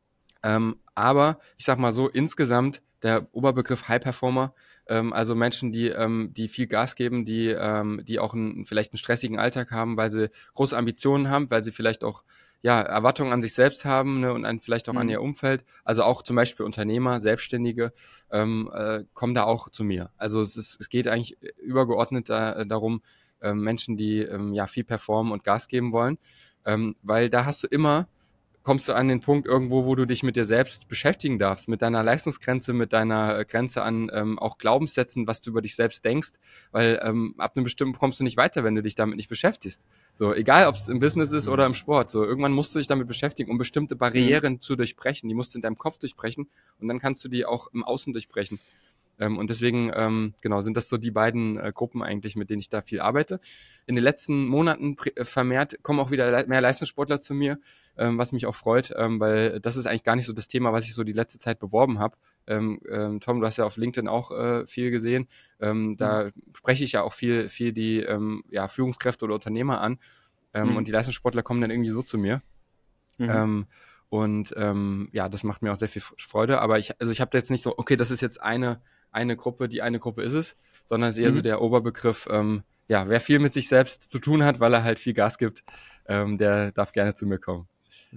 Ähm, aber ich sag mal so, insgesamt der Oberbegriff High Performer, ähm, also Menschen, die ähm, die viel Gas geben, die ähm, die auch einen, vielleicht einen stressigen Alltag haben, weil sie große Ambitionen haben, weil sie vielleicht auch ja Erwartungen an sich selbst haben, ne, und an, vielleicht auch mhm. an ihr Umfeld. Also auch zum Beispiel Unternehmer, Selbstständige ähm, äh, kommen da auch zu mir. Also es ist, es geht eigentlich übergeordnet da, darum, äh, Menschen, die ähm, ja viel performen und Gas geben wollen, ähm, weil da hast du immer kommst du an den Punkt irgendwo, wo du dich mit dir selbst beschäftigen darfst, mit deiner Leistungsgrenze, mit deiner Grenze an ähm, auch Glaubenssätzen, was du über dich selbst denkst, weil ähm, ab einem bestimmten Punkt kommst du nicht weiter, wenn du dich damit nicht beschäftigst. So, egal ob es im Business ist oder im Sport, so irgendwann musst du dich damit beschäftigen, um bestimmte Barrieren mhm. zu durchbrechen. Die musst du in deinem Kopf durchbrechen und dann kannst du die auch im Außen durchbrechen. Ähm, und deswegen, ähm, genau, sind das so die beiden äh, Gruppen eigentlich, mit denen ich da viel arbeite. In den letzten Monaten pr- vermehrt kommen auch wieder le- mehr Leistungssportler zu mir, ähm, was mich auch freut, ähm, weil das ist eigentlich gar nicht so das Thema, was ich so die letzte Zeit beworben habe. Ähm, ähm, Tom, du hast ja auf LinkedIn auch äh, viel gesehen. Ähm, da mhm. spreche ich ja auch viel, viel die ähm, ja, Führungskräfte oder Unternehmer an. Ähm, mhm. Und die Leistungssportler kommen dann irgendwie so zu mir. Mhm. Ähm, und ähm, ja, das macht mir auch sehr viel Freude. Aber ich, also ich habe jetzt nicht so, okay, das ist jetzt eine eine Gruppe, die eine Gruppe ist es, sondern es ist eher mhm. so der Oberbegriff, ähm, ja, wer viel mit sich selbst zu tun hat, weil er halt viel Gas gibt, ähm, der darf gerne zu mir kommen.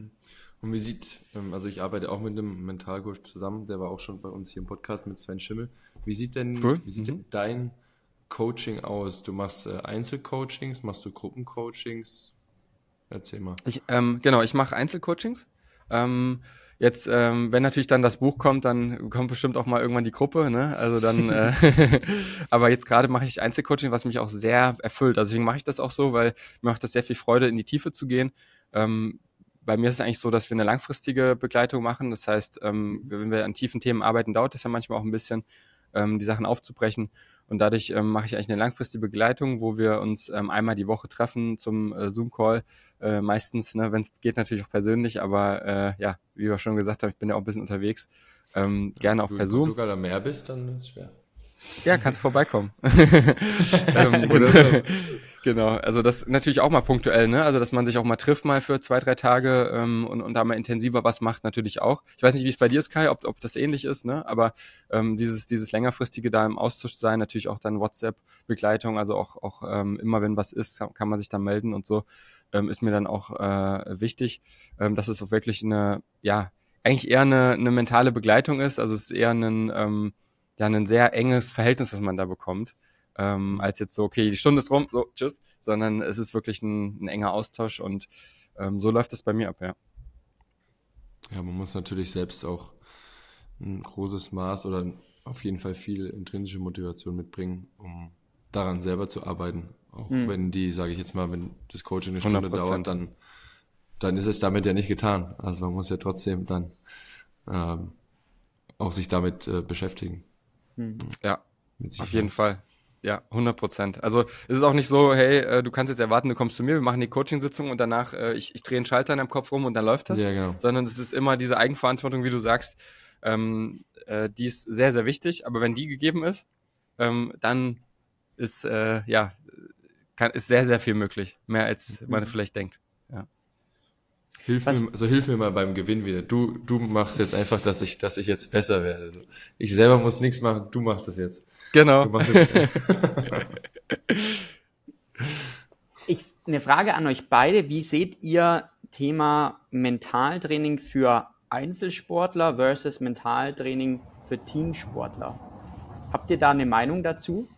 Und wie sieht, also ich arbeite auch mit einem Mentalcoach zusammen, der war auch schon bei uns hier im Podcast mit Sven Schimmel. Wie sieht denn, cool. wie sieht mhm. denn dein Coaching aus? Du machst äh, Einzelcoachings, machst du Gruppencoachings? Erzähl mal. Ich, ähm, genau, ich mache Einzelcoachings. Ähm, Jetzt, ähm, wenn natürlich dann das Buch kommt, dann kommt bestimmt auch mal irgendwann die Gruppe, ne? Also dann, äh, aber jetzt gerade mache ich Einzelcoaching, was mich auch sehr erfüllt. Also deswegen mache ich das auch so, weil mir macht das sehr viel Freude, in die Tiefe zu gehen. Ähm, bei mir ist es eigentlich so, dass wir eine langfristige Begleitung machen. Das heißt, ähm, wenn wir an tiefen Themen arbeiten, dauert es ja manchmal auch ein bisschen, ähm, die Sachen aufzubrechen. Und dadurch ähm, mache ich eigentlich eine langfristige Begleitung, wo wir uns ähm, einmal die Woche treffen zum äh, Zoom-Call. Äh, meistens, ne, wenn es geht, natürlich auch persönlich, aber äh, ja, wie wir schon gesagt haben, ich bin ja auch ein bisschen unterwegs. Ähm, ja, gerne auch per Zoom. Wenn du gerade mehr bist, dann ist es schwer. Ja, kannst vorbeikommen. ähm, genau. Genau, also das natürlich auch mal punktuell, ne? Also dass man sich auch mal trifft mal für zwei, drei Tage ähm, und, und da mal intensiver was macht, natürlich auch. Ich weiß nicht, wie es bei dir ist, Kai, ob, ob das ähnlich ist, ne? Aber ähm, dieses dieses längerfristige da im Austausch sein, natürlich auch dann WhatsApp-Begleitung, also auch auch ähm, immer wenn was ist, kann, kann man sich dann melden und so, ähm, ist mir dann auch äh, wichtig, ähm, dass es auch wirklich eine, ja, eigentlich eher eine, eine mentale Begleitung ist, also es ist eher ein ähm, ja ein sehr enges Verhältnis, was man da bekommt, ähm, als jetzt so, okay, die Stunde ist rum, so, tschüss, sondern es ist wirklich ein, ein enger Austausch und ähm, so läuft es bei mir ab, ja. Ja, man muss natürlich selbst auch ein großes Maß oder auf jeden Fall viel intrinsische Motivation mitbringen, um daran selber zu arbeiten. Auch hm. wenn die, sage ich jetzt mal, wenn das Coaching eine Stunde hundert Prozent dauert, dann dann ist es damit ja nicht getan. Also man muss ja trotzdem dann ähm, auch sich damit äh, beschäftigen. Hm. Ja, auf jeden Fall. Ja, hundert Prozent. Also es ist auch nicht so, hey, äh, du kannst jetzt erwarten, du kommst zu mir, wir machen die Coaching-Sitzung und danach, äh, ich, ich drehe einen Schalter in deinem Kopf rum und dann läuft das. Ja, genau. Sondern es ist immer diese Eigenverantwortung, wie du sagst, ähm, äh, die ist sehr, sehr wichtig. Aber wenn die gegeben ist, ähm, dann ist, äh, ja, kann, ist sehr, sehr viel möglich. Mehr als man Mhm. vielleicht denkt. Ja. Hilf Was- mir, also hilf mir mal beim Gewinn wieder. Du, du machst jetzt einfach, dass ich, dass ich jetzt besser werde. Ich selber muss nichts machen, du machst es jetzt. Genau. Du machst es. Ich, eine Frage an euch beide. Wie seht ihr Thema Mentaltraining für Einzelsportler versus Mentaltraining für Teamsportler? Habt ihr da eine Meinung dazu?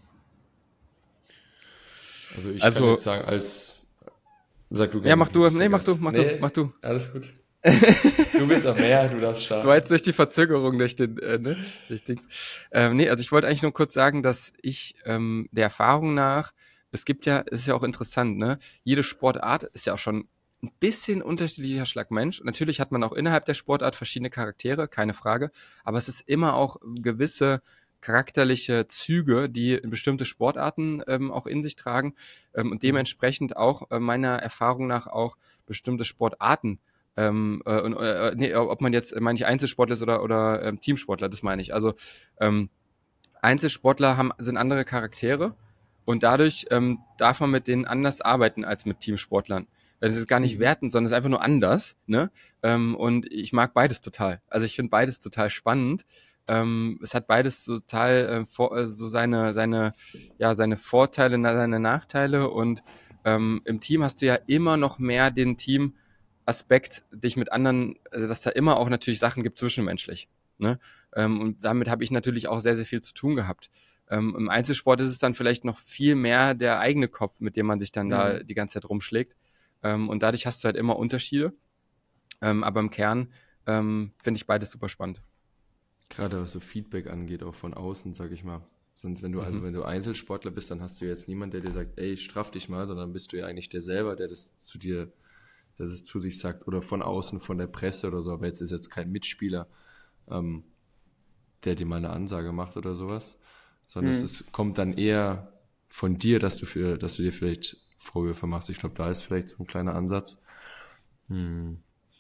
Also ich Also- kann jetzt sagen, als sag du Ja, gerne, mach du. bist der Nee, mach Gast. du, mach du, mach du. Alles gut. Du bist am Meer, du darfst starten. Das war jetzt durch die Verzögerung durch den, äh, ne, durch Dings. Ähm, nee, also ich wollte eigentlich nur kurz sagen, dass ich ähm, der Erfahrung nach, es gibt ja, es ist ja auch interessant, ne? Jede Sportart ist ja auch schon ein bisschen unterschiedlicher Schlag Mensch. Natürlich hat man auch innerhalb der Sportart verschiedene Charaktere, keine Frage, aber es ist immer auch gewisse charakterliche Züge, die bestimmte Sportarten ähm, auch in sich tragen ähm, und dementsprechend auch äh, meiner Erfahrung nach auch bestimmte Sportarten ähm, äh, und, äh, nee, ob man jetzt, meine ich, Einzelsportler ist oder, oder ähm, Teamsportler, das meine ich. Also ähm, Einzelsportler haben, sind andere Charaktere und dadurch ähm, darf man mit denen anders arbeiten als mit Teamsportlern. Das ist gar nicht Mhm. wertend, sondern es ist einfach nur anders. Ne? Ähm, und ich mag beides total. Also ich finde beides total spannend. Ähm, es hat beides so total äh, vor, äh, so seine, seine, ja, seine Vorteile, na- seine Nachteile. Und ähm, im Team hast du ja immer noch mehr den Team-Aspekt, dich mit anderen, also dass da immer auch natürlich Sachen gibt zwischenmenschlich. Ne? Ähm, und damit habe ich natürlich auch sehr, sehr viel zu tun gehabt. Ähm, im Einzelsport ist es dann vielleicht noch viel mehr der eigene Kopf, mit dem man sich dann Mhm. da die ganze Zeit rumschlägt. Ähm, und dadurch hast du halt immer Unterschiede. Ähm, aber im Kern ähm, finde ich beides super spannend. Gerade was so Feedback angeht, auch von außen, sag ich mal. Sonst, wenn du, also wenn du Einzelsportler bist, dann hast du jetzt niemanden, der dir sagt, ey, straff dich mal, sondern bist du ja eigentlich der selber, der das zu dir, der es zu sich sagt, oder von außen, von der Presse oder so, aber jetzt ist jetzt kein Mitspieler, ähm, der dir mal eine Ansage macht oder sowas, sondern Mhm. es ist, kommt dann eher von dir, dass du für, dass du dir vielleicht Vorwürfe machst. Ich glaube, da ist vielleicht so ein kleiner Ansatz. Hm.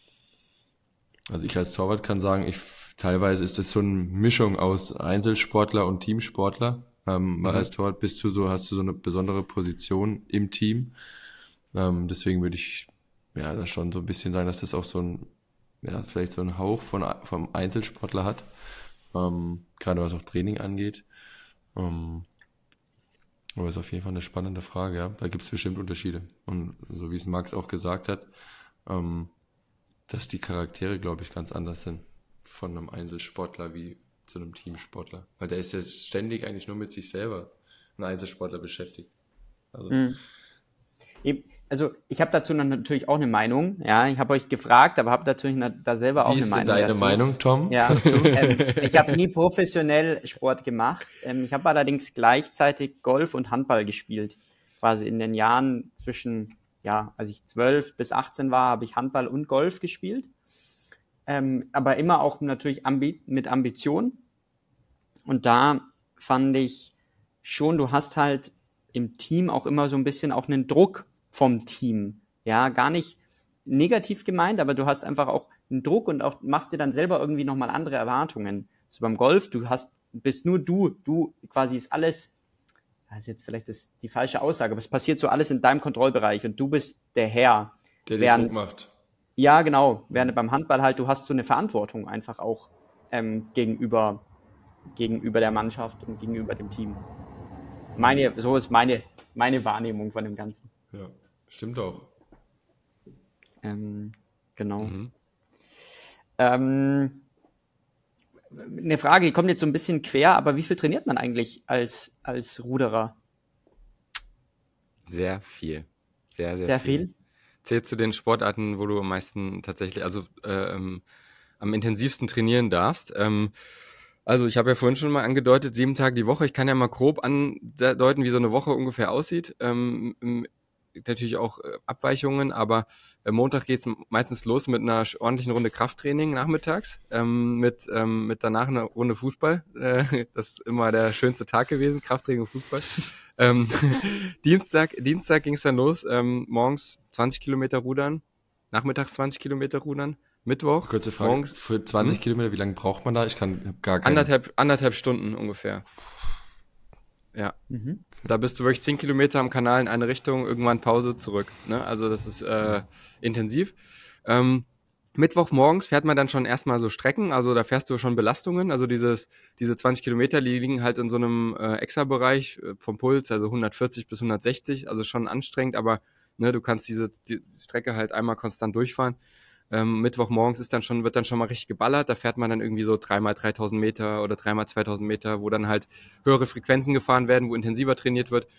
Also ich als Torwart kann sagen, ich teilweise ist das so eine Mischung aus Einzelsportler und Teamsportler. Ähm, weil Mhm. als Torwart bist du so, hast du so eine besondere Position im Team. Ähm, deswegen würde ich ja da schon so ein bisschen sagen, dass das auch so ein, ja, vielleicht so ein Hauch von vom Einzelsportler hat. Ähm, gerade was auch Training angeht. Ähm, aber ist auf jeden Fall eine spannende Frage, ja. Da gibt es bestimmt Unterschiede. Und so wie es Max auch gesagt hat, ähm, dass die Charaktere, glaube ich, ganz anders sind von einem Einzelsportler wie zu einem Teamsportler. Weil der ist ja ständig eigentlich nur mit sich selber, ein Einzelsportler, beschäftigt. Also, Mhm. Eben, Also ich habe dazu noch natürlich auch eine Meinung. Ja, ich habe euch gefragt, aber habe natürlich na- da selber auch wie eine ist denn Meinung deine dazu. Meinung, Tom? Ja, ähm, ich habe nie professionell Sport gemacht. Ähm, ich habe allerdings gleichzeitig Golf und Handball gespielt. Quasi in den Jahren zwischen, ja, als ich zwölf bis achtzehn war, habe ich Handball und Golf gespielt. Ähm, aber immer auch natürlich ambi mit Ambition. Und da fand ich schon, du hast halt im Team auch immer so ein bisschen auch einen Druck vom Team. Ja, gar nicht negativ gemeint, aber du hast einfach auch einen Druck und auch machst dir dann selber irgendwie nochmal andere Erwartungen. So beim Golf, du hast, bist nur du, du quasi ist alles, das ist jetzt vielleicht das, die falsche Aussage, aber es passiert so alles in deinem Kontrollbereich und du bist der Herr. Der dir Während, Druck macht. ja, genau, während beim Handball halt, du hast so eine Verantwortung einfach auch ähm, gegenüber gegenüber der Mannschaft und gegenüber dem Team. Meine, so ist meine, meine Wahrnehmung von dem Ganzen. Ja, stimmt auch. Ähm, genau. Mhm. Ähm, eine Frage, die kommt jetzt so ein bisschen quer, aber wie viel trainiert man eigentlich als, als Ruderer? Sehr viel. Sehr, sehr, Sehr viel. viel? Zählt zu den Sportarten, wo du am meisten tatsächlich, also äh, ähm, am intensivsten trainieren darfst. Ähm, also ich habe ja vorhin schon mal angedeutet, sieben Tage die Woche. Ich kann ja mal grob andeuten, wie so eine Woche ungefähr aussieht. Ähm, im gibt natürlich auch äh, Abweichungen, aber äh, Montag geht es meistens los mit einer ordentlichen Runde Krafttraining nachmittags, ähm, mit, ähm, mit danach einer Runde Fußball. Äh, das ist immer der schönste Tag gewesen, Krafttraining und Fußball. ähm, Dienstag Dienstag ging es dann los, ähm, morgens zwanzig Kilometer rudern, nachmittags zwanzig Kilometer rudern, Mittwoch Kurze Frage, morgens für zwanzig hm? Kilometer, wie lange braucht man da? Ich kann hab gar keine. anderthalb, anderthalb Stunden ungefähr. Ja. Mhm. Da bist du wirklich zehn Kilometer am Kanal in eine Richtung, irgendwann Pause, zurück. Ne? Also das ist äh, intensiv. Ähm, Mittwochmorgens fährt man dann schon erstmal so Strecken, also da fährst du schon Belastungen, also dieses, diese zwanzig Kilometer, die liegen halt in so einem äh, Exa-Bereich äh, vom Puls, also hundertvierzig bis hundertsechzig, also schon anstrengend, aber ne, du kannst diese die Strecke halt einmal konstant durchfahren. Ähm, Mittwochmorgens ist dann schon, wird dann schon mal richtig geballert. Da fährt man dann irgendwie so dreimal dreitausend Meter oder dreimal zweitausend Meter, wo dann halt höhere Frequenzen gefahren werden, wo intensiver trainiert wird.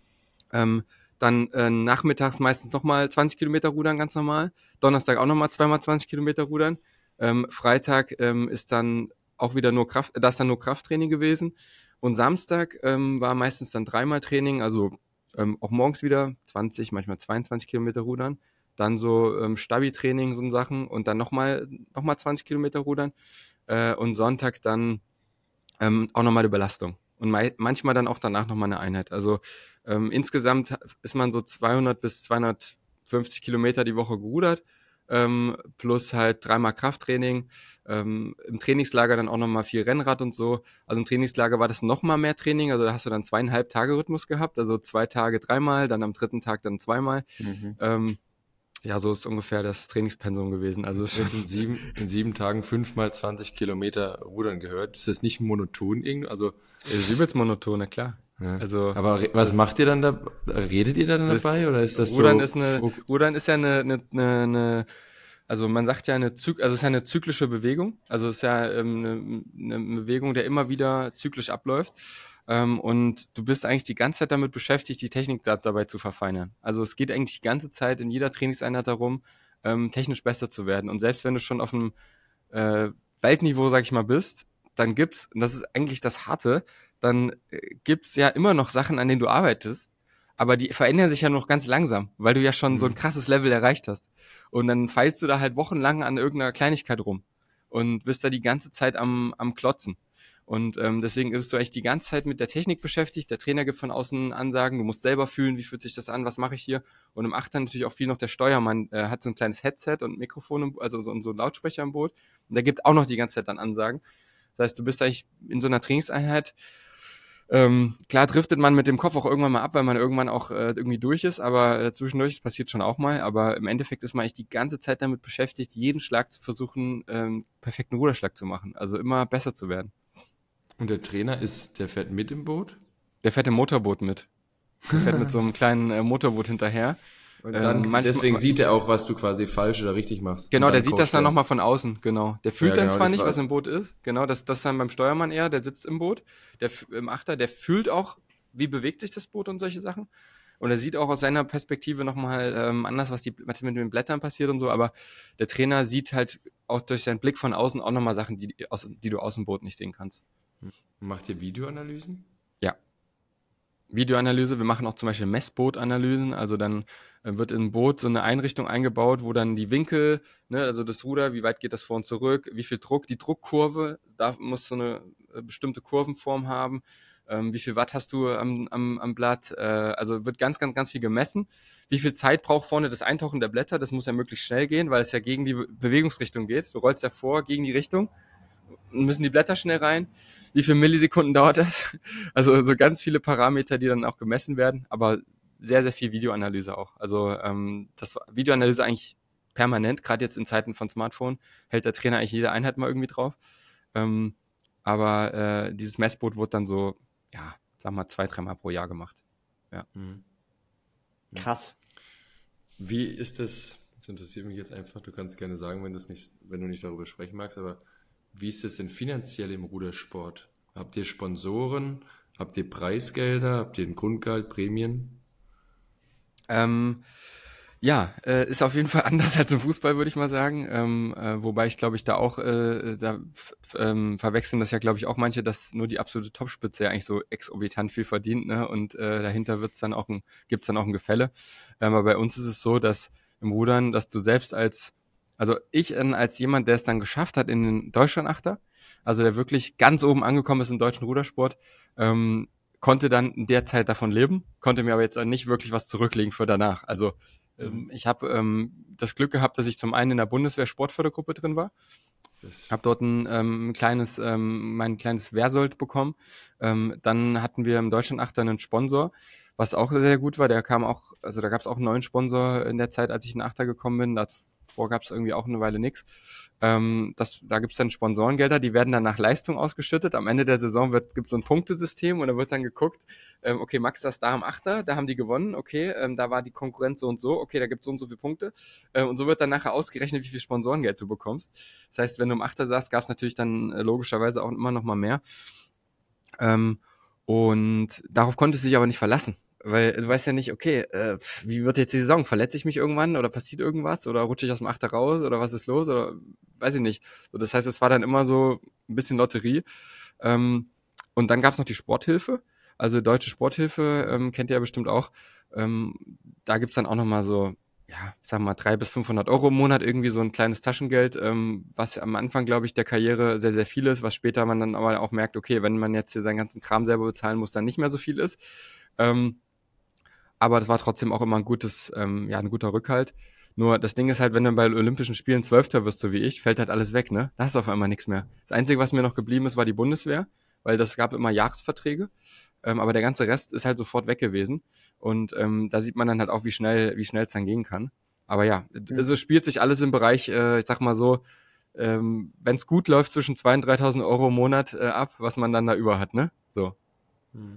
Ähm, dann äh, nachmittags meistens nochmal zwanzig Kilometer rudern, ganz normal. Donnerstag auch nochmal zweimal zwanzig Kilometer rudern. Ähm, Freitag ähm, ist dann auch wieder nur Kraft, das ist dann nur Krafttraining gewesen. Und Samstag ähm, war meistens dann dreimal Training, also ähm, auch morgens wieder zwanzig, manchmal zweiundzwanzig Kilometer rudern. Dann so ähm, Stabi-Training, so Sachen und dann nochmal noch mal zwanzig Kilometer rudern äh, und Sonntag dann ähm, auch nochmal die Belastung und mei- manchmal dann auch danach nochmal eine Einheit. Also ähm, insgesamt ist man so zweihundert bis zweihundertfünfzig Kilometer die Woche gerudert, ähm, plus halt dreimal Krafttraining, ähm, im Trainingslager dann auch nochmal viel Rennrad und so. Also im Trainingslager war das nochmal mehr Training, also da hast du dann zweieinhalb Tage Rhythmus gehabt, also zwei Tage dreimal, dann am dritten Tag dann zweimal. Mhm. Ähm, ja, so ist ungefähr das Trainingspensum gewesen. Also es Jetzt in sieben, in sieben Tagen fünfmal zwanzig Kilometer rudern gehört. Ist das nicht monoton irgendwie? Also, ist übelst monoton, na klar. ja. Also Aber re- was das- macht ihr dann da? Redet ihr dann das dabei oder ist das Rudern so? ist eine, Fo- Rudern ist ja eine, eine, eine, eine also man sagt ja eine Zyk, also es ist ja eine zyklische Bewegung. Also es ist ja ähm, eine, eine Bewegung, der immer wieder zyklisch abläuft. Ähm, und du bist eigentlich die ganze Zeit damit beschäftigt, die Technik da, dabei zu verfeinern. Also es geht eigentlich die ganze Zeit in jeder Trainingseinheit darum, ähm, technisch besser zu werden. Und selbst wenn du schon auf einem äh, Weltniveau, sag ich mal, bist, dann gibt's, und das ist eigentlich das Harte, dann äh, gibt's ja immer noch Sachen, an denen du arbeitest, aber die verändern sich ja noch ganz langsam, weil du ja schon so ein Mhm. krasses Level erreicht hast. Und dann feilst du da halt wochenlang an irgendeiner Kleinigkeit rum und bist da die ganze Zeit am, am Klotzen. Und ähm, deswegen bist du eigentlich die ganze Zeit mit der Technik beschäftigt. Der Trainer gibt von außen Ansagen, du musst selber fühlen, wie fühlt sich das an, was mache ich hier. Und im Achter natürlich auch viel noch der Steuermann, äh, hat so ein kleines Headset und Mikrofon, im, also so, so ein Lautsprecher im Boot. Und der gibt auch noch die ganze Zeit dann Ansagen. Das heißt, du bist eigentlich in so einer Trainingseinheit. Ähm, klar driftet man mit dem Kopf auch irgendwann mal ab, weil man irgendwann auch äh, irgendwie durch ist, aber äh, zwischendurch, das passiert schon auch mal, aber im Endeffekt ist man eigentlich die ganze Zeit damit beschäftigt, jeden Schlag zu versuchen, ähm, perfekten Ruderschlag zu machen, also immer besser zu werden. Und der Trainer ist, der fährt mit im Boot? Der fährt im Motorboot mit. Der fährt mit so einem kleinen äh, Motorboot hinterher. Und Ähm, dann, manchmal- deswegen sieht er auch, was du quasi falsch oder richtig machst. Genau, Und der dann sieht das coacht dann er's. nochmal von außen, genau. Der fühlt Ja, dann genau, zwar das nicht, war- was im Boot ist, genau, das, das ist dann beim Steuermann eher, der sitzt im Boot, der f- im Achter, der fühlt auch, wie bewegt sich das Boot und solche Sachen. Und er sieht auch aus seiner Perspektive nochmal ähm, anders, was, die, was mit den Blättern passiert und so, aber der Trainer sieht halt auch durch seinen Blick von außen auch nochmal Sachen, die, aus, die du aus dem Boot nicht sehen kannst. Macht ihr Videoanalysen? Ja. Videoanalyse, wir machen auch zum Beispiel Messbootanalysen, also dann äh, wird in ein Boot so eine Einrichtung eingebaut, wo dann die Winkel, ne, also das Ruder, wie weit geht das vor und zurück, wie viel Druck, die Druckkurve, da muss so eine äh, bestimmte Kurvenform haben, ähm, wie viel Watt hast du am, am, am Blatt, äh, also wird ganz, ganz, ganz viel gemessen. Wie viel Zeit braucht vorne das Eintauchen der Blätter, das muss ja möglichst schnell gehen, weil es ja gegen die Be- Bewegungsrichtung geht, du rollst ja vor gegen die Richtung, müssen die Blätter schnell rein. Wie viele Millisekunden dauert das? Also so ganz viele Parameter, die dann auch gemessen werden, aber sehr, sehr viel Videoanalyse auch. Also ähm, das war Videoanalyse eigentlich permanent, gerade jetzt in Zeiten von Smartphone, hält der Trainer eigentlich jede Einheit mal irgendwie drauf. Ähm, aber äh, dieses Messboot wurde dann so, ja, sagen wir mal, zwei, dreimal pro Jahr gemacht. Mhm. Krass. Wie ist das, das interessiert mich jetzt einfach, du kannst gerne sagen, wenn, nicht, wenn du nicht darüber sprechen magst, aber wie ist es denn finanziell im Rudersport? Habt ihr Sponsoren? Habt ihr Preisgelder? Habt ihr ein Grundgehalt, Prämien? Ähm, Ja, äh, ist auf jeden Fall anders als im Fußball, würde ich mal sagen. Ähm, äh, wobei ich glaube ich da auch, äh, da f- f- ähm, verwechseln das ja glaube ich auch manche, dass nur die absolute Topspitze ja eigentlich so exorbitant viel verdient, ne? Und äh, dahinter wird's dann auch ein, gibt's dann auch ein Gefälle. Ähm, aber bei uns ist es so, dass im Rudern, dass du selbst als, also ich äh, als jemand, der es dann geschafft hat in den Deutschlandachter, also der wirklich ganz oben angekommen ist im deutschen Rudersport, ähm, konnte dann in der Zeit davon leben, konnte mir aber jetzt nicht wirklich was zurücklegen für danach. Also Mhm. ähm, ich habe ähm, das Glück gehabt, dass ich zum einen in der Bundeswehr Sportfördergruppe drin war, Das, habe dort ein, ähm, ein kleines, ähm, mein kleines Wehrsold bekommen. Ähm, dann hatten wir im Deutschlandachter einen Sponsor, was auch sehr gut war. Der kam auch, also da gab es auch einen neuen Sponsor in der Zeit, als ich in Achter gekommen bin. Davor gab es irgendwie auch eine Weile nichts. Ähm, das, da gibt es dann Sponsorengelder, die werden dann nach Leistung ausgeschüttet. Am Ende der Saison wird, gibt es so ein Punktesystem und da wird dann geguckt, ähm, okay, Max, das da am Achter, da haben die gewonnen, okay, ähm, da war die Konkurrenz so und so, okay, da gibt es so und so viele Punkte. Ähm, und so wird dann nachher ausgerechnet, wie viel Sponsorengeld du bekommst. Das heißt, wenn du im Achter saßt, gab es natürlich dann äh, logischerweise auch immer noch mal mehr. Ähm, und darauf konnte es sich aber nicht verlassen. Weil du weißt ja nicht, okay, äh, wie wird jetzt die Saison? Verletze ich mich irgendwann oder passiert irgendwas? Oder rutsche ich aus dem Achter raus? Oder was ist los? Oder weiß ich nicht. So, das heißt, es war dann immer so ein bisschen Lotterie. Ähm, und dann gab es noch die Sporthilfe. Also deutsche Sporthilfe ähm, kennt ihr ja bestimmt auch. Ähm, da gibt's dann auch noch mal so, ja, sagen wir mal, dreihundert bis fünfhundert Euro im Monat, irgendwie so ein kleines Taschengeld, ähm, was am Anfang, glaube ich, der Karriere sehr, sehr viel ist, was später man dann aber auch merkt, okay, wenn man jetzt hier seinen ganzen Kram selber bezahlen muss, dann nicht mehr so viel ist. Ähm, aber das war trotzdem auch immer ein gutes, ähm, ja, ein guter Rückhalt. Nur das Ding ist halt, wenn du bei Olympischen Spielen Zwölfter wirst, so wie ich, fällt halt alles weg, ne? Da hast du auf einmal nichts mehr. Das Einzige, was mir noch geblieben ist, war die Bundeswehr, weil das gab immer Jahresverträge. Ähm, aber der ganze Rest ist halt sofort weg gewesen. Und ähm, da sieht man dann halt auch, wie schnell, wie schnell es dann gehen kann. Aber ja, also Mhm. es spielt sich alles im Bereich, äh, ich sag mal so, ähm, wenn es gut läuft, zwischen zweitausend und dreitausend Euro im Monat äh, ab, was man dann da über hat, ne? So. mhm.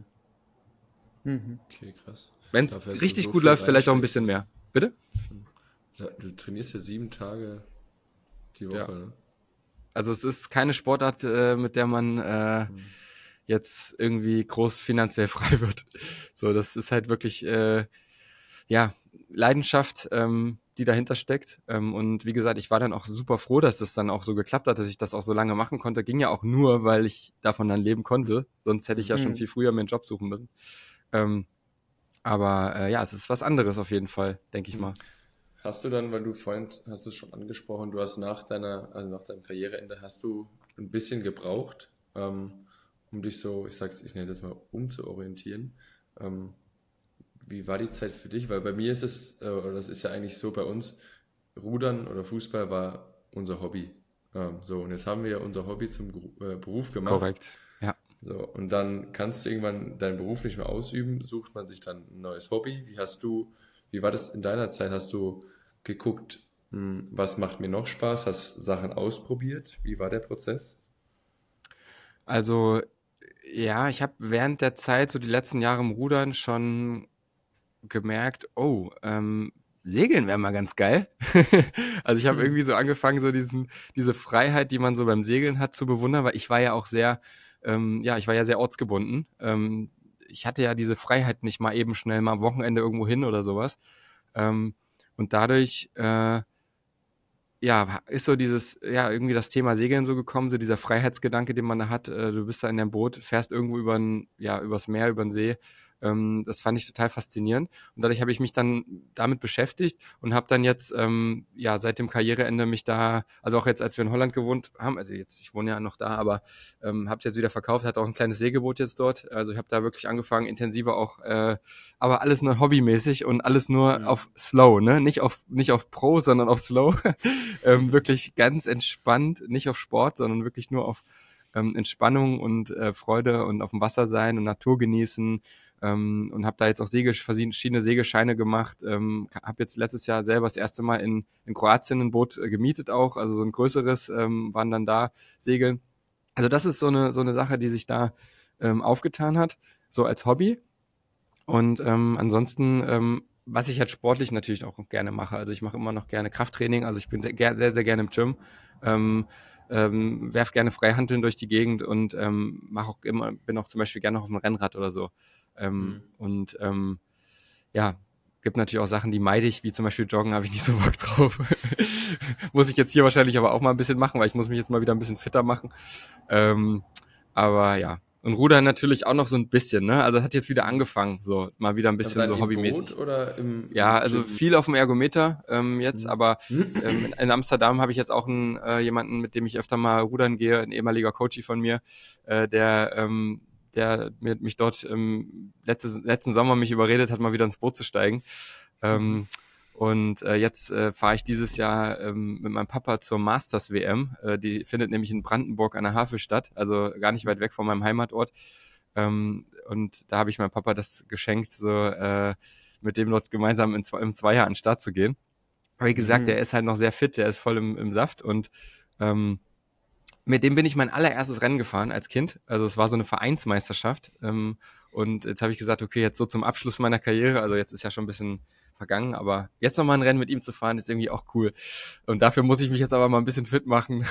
Mhm. Okay, krass. Wenn es Dafür hast du richtig so gut viel läuft, vielleicht auch ein bisschen reinstecken. mehr. Bitte? Mhm. Ja, du trainierst ja sieben Tage die Ja. Woche, ne? Also es ist keine Sportart, äh, mit der man äh, Mhm. jetzt irgendwie groß finanziell frei wird. So, das ist halt wirklich äh, ja Leidenschaft, ähm, die dahinter steckt. Ähm, und wie gesagt, ich war dann auch super froh, dass das dann auch so geklappt hat, dass ich das auch so lange machen konnte. Ging ja auch nur, weil ich davon dann leben konnte. Sonst hätte ich ja Mhm. schon Mhm. viel früher mir einen Job suchen müssen. Ähm, aber äh, ja, es ist was anderes auf jeden Fall, denke ich Mhm. mal. Hast du dann, weil du vorhin hast es schon angesprochen, du hast nach deiner, also nach deinem Karriereende, hast du ein bisschen gebraucht, ähm, um dich so, ich sag's, ich nenne es jetzt mal, umzuorientieren. Ähm, wie war die Zeit für dich? Weil bei mir ist es, äh, oder das ist ja eigentlich so bei uns, Rudern oder Fußball war unser Hobby. Ähm, so, und jetzt haben wir ja unser Hobby zum Gru- äh, Beruf gemacht. Korrekt. Ja. So, und dann kannst du irgendwann deinen Beruf nicht mehr ausüben, sucht man sich dann ein neues Hobby. Wie hast du, wie war das in deiner Zeit? Hast du geguckt, hm, was macht mir noch Spaß? Hast Sachen ausprobiert? Wie war der Prozess? Also ja, ich habe während der Zeit, so die letzten Jahre im Rudern, schon gemerkt, oh, ähm, Segeln wäre mal ganz geil. Also ich habe Mhm. irgendwie so angefangen, so diesen, diese Freiheit, die man so beim Segeln hat, zu bewundern, weil ich war ja auch sehr, ähm, ja, ich war ja sehr ortsgebunden. Ähm, ich hatte ja diese Freiheit nicht mal eben schnell mal am Wochenende irgendwo hin oder sowas. Ähm, und dadurch, äh, ja, ist so dieses, ja, irgendwie das Thema Segeln so gekommen, so dieser Freiheitsgedanke, den man da hat. Äh, du bist da in deinem Boot, fährst irgendwo über ja, übers Meer, über den See. Ähm, das fand ich total faszinierend. Und dadurch habe ich mich dann damit beschäftigt und habe dann jetzt, ähm, ja, seit dem Karriereende mich da, also auch jetzt, als wir in Holland gewohnt haben, also jetzt, ich wohne ja noch da, aber ähm, habe es jetzt wieder verkauft, hatte auch ein kleines Segelboot jetzt dort. Also ich habe da wirklich angefangen, intensiver auch, äh, aber alles nur hobbymäßig und alles nur Hm. auf Slow, ne? Nicht auf, nicht auf Pro, sondern auf Slow. ähm, wirklich ganz entspannt, nicht auf Sport, sondern wirklich nur auf ähm, Entspannung und äh, Freude und auf dem Wasser sein und Natur genießen. Ähm, und habe da jetzt auch Segel, verschiedene Segelscheine gemacht. Ähm, habe jetzt letztes Jahr selber das erste Mal in, in Kroatien ein Boot äh, gemietet auch, also so ein größeres, ähm, waren dann da Segeln. Also das ist so eine, so eine Sache, die sich da ähm, aufgetan hat, so als Hobby. Und ähm, ansonsten, ähm, was ich halt sportlich natürlich auch gerne mache. Also ich mache immer noch gerne Krafttraining. Also ich bin sehr, ger- sehr, sehr gerne im Gym. Ähm, ähm, werf gerne Freihanteln durch die Gegend und ähm, mache auch immer, bin auch zum Beispiel gerne auf dem Rennrad oder so. Hm. Ähm, und ähm, ja, gibt natürlich auch Sachen, die meide ich, wie zum Beispiel Joggen, habe ich nicht so Bock drauf. Muss ich jetzt hier wahrscheinlich aber auch mal ein bisschen machen, weil ich muss mich jetzt mal wieder ein bisschen fitter machen. Ähm, aber ja. Und Rudern natürlich auch noch so ein bisschen, ne? Also hat jetzt wieder angefangen, so mal wieder ein bisschen Aber dann so im hobbymäßig. Boot oder im, Ja, im also Gym? viel auf dem Ergometer ähm, jetzt, Mhm. aber ähm, in, in Amsterdam habe ich jetzt auch einen, äh, jemanden, mit dem ich öfter mal rudern gehe, ein ehemaliger Coachie von mir, äh, der ähm, der mir, mich dort ähm, letzte, letzten Sommer mich überredet hat, mal wieder ins Boot zu steigen. Ähm, und äh, jetzt äh, fahre ich dieses Jahr ähm, mit meinem Papa zur Masters-W M. Äh, die findet nämlich in Brandenburg an der Havel statt, also gar nicht weit weg von meinem Heimatort. Ähm, und da habe ich meinem Papa das geschenkt, so äh, mit dem dort gemeinsam in zwei, im Zweier an den Start zu gehen. Aber wie gesagt, Mhm. der ist halt noch sehr fit, der ist voll im, im Saft und ähm, mit dem bin ich mein allererstes Rennen gefahren als Kind. Also es war so eine Vereinsmeisterschaft. Ähm, und jetzt habe ich gesagt, okay, jetzt so zum Abschluss meiner Karriere, also jetzt ist ja schon ein bisschen vergangen, aber jetzt nochmal ein Rennen mit ihm zu fahren, ist irgendwie auch cool. Und dafür muss ich mich jetzt aber mal ein bisschen fit machen.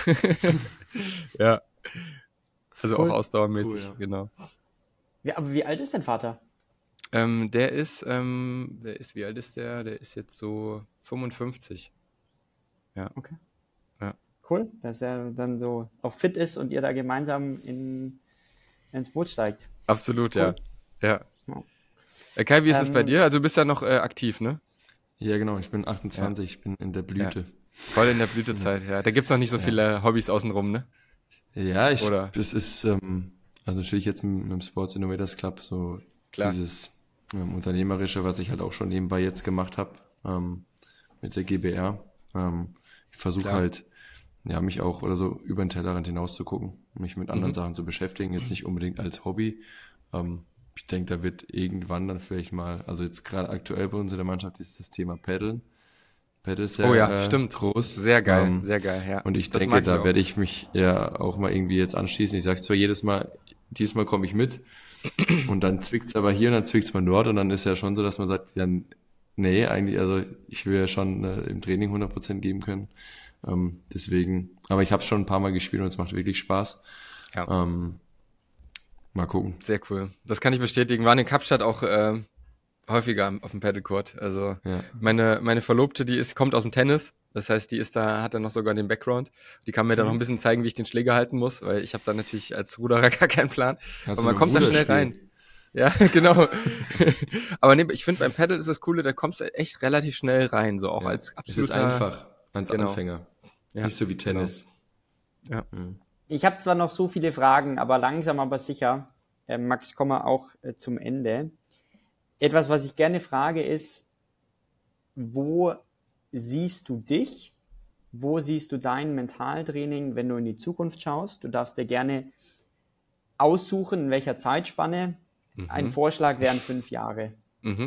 Ja, also auch Cool. ausdauermäßig, Cool, ja. genau. Ja, aber wie alt ist dein Vater? Ähm, der ist, ähm, der ist, wie alt ist der? Der ist jetzt so fünfundfünfzig. Ja, Okay. ja. Cool, dass er dann so auch fit ist und ihr da gemeinsam in, ins Boot steigt. Absolut, Cool. ja. Ja. Ja. Äh, Kai, wie ist es bei Ähm, dir? Also du bist ja noch äh, aktiv, ne? Ja, genau, ich bin achtundzwanzig, ich bin in der Blüte. Voll in der Blütezeit, ja. Da gibt's noch nicht so Ja. viele Hobbys außenrum, ne? Ja, ich, Oder? es ist, ähm, also natürlich jetzt mit, mit dem Sports Innovators Club so Klar. dieses ähm, Unternehmerische, was ich halt auch schon nebenbei jetzt gemacht habe, ähm, mit der G B R. Ähm, ich versuche Klar. halt, ja, mich auch oder so über den Tellerrand hinaus zu gucken, mich mit anderen Mhm. Sachen zu beschäftigen, jetzt nicht unbedingt als Hobby. Ähm, ich denke, da wird irgendwann dann vielleicht mal, also jetzt gerade aktuell bei uns in der Mannschaft ist das Thema Paddeln. Paddle ist Oh sehr ja, äh, stimmt. groß. Sehr geil, Ähm, sehr geil, ja. und ich Das denke, mag ich da auch. werde ich mich ja auch mal irgendwie jetzt anschließen. Ich sage zwar jedes Mal, diesmal komme ich mit und dann zwickt's aber hier und dann zwickt's mal dort und dann ist ja schon so, dass man sagt, ja, nee, eigentlich, also ich will ja schon äh, im Training hundert Prozent geben können. Ähm, deswegen, aber ich habe schon ein paar Mal gespielt und es macht wirklich Spaß. Ja, Ähm, mal gucken. sehr cool. Das kann ich bestätigen. War in Kapstadt auch äh, häufiger auf dem Paddlecourt. Also Ja. meine, meine Verlobte, die ist, kommt aus dem Tennis. Das heißt, die ist da, hat dann noch sogar den Background. Die kann mir dann noch ein bisschen zeigen, wie ich den Schläger halten muss, weil ich habe da natürlich als Ruderer gar keinen Plan. Kannst Aber du man mit dem kommt da Ruder schnell spielen? rein. Ja, genau. Aber nee, ich finde beim Paddle ist das Coole, da kommst du echt relativ schnell rein, so auch Ja. als Es ist absoluter. einfach als Genau. Anfänger. Ja, Nicht so wie genau. Tennis. Ja. Ich habe zwar noch so viele Fragen, aber langsam aber sicher, äh, Max, kommen wir auch äh, zum Ende. Etwas, was ich gerne frage, ist, wo siehst du dich? Wo siehst du dein Mentaltraining, wenn du in die Zukunft schaust? Du darfst dir gerne aussuchen, in welcher Zeitspanne. Ein Vorschlag wären fünf Jahre. Mhm.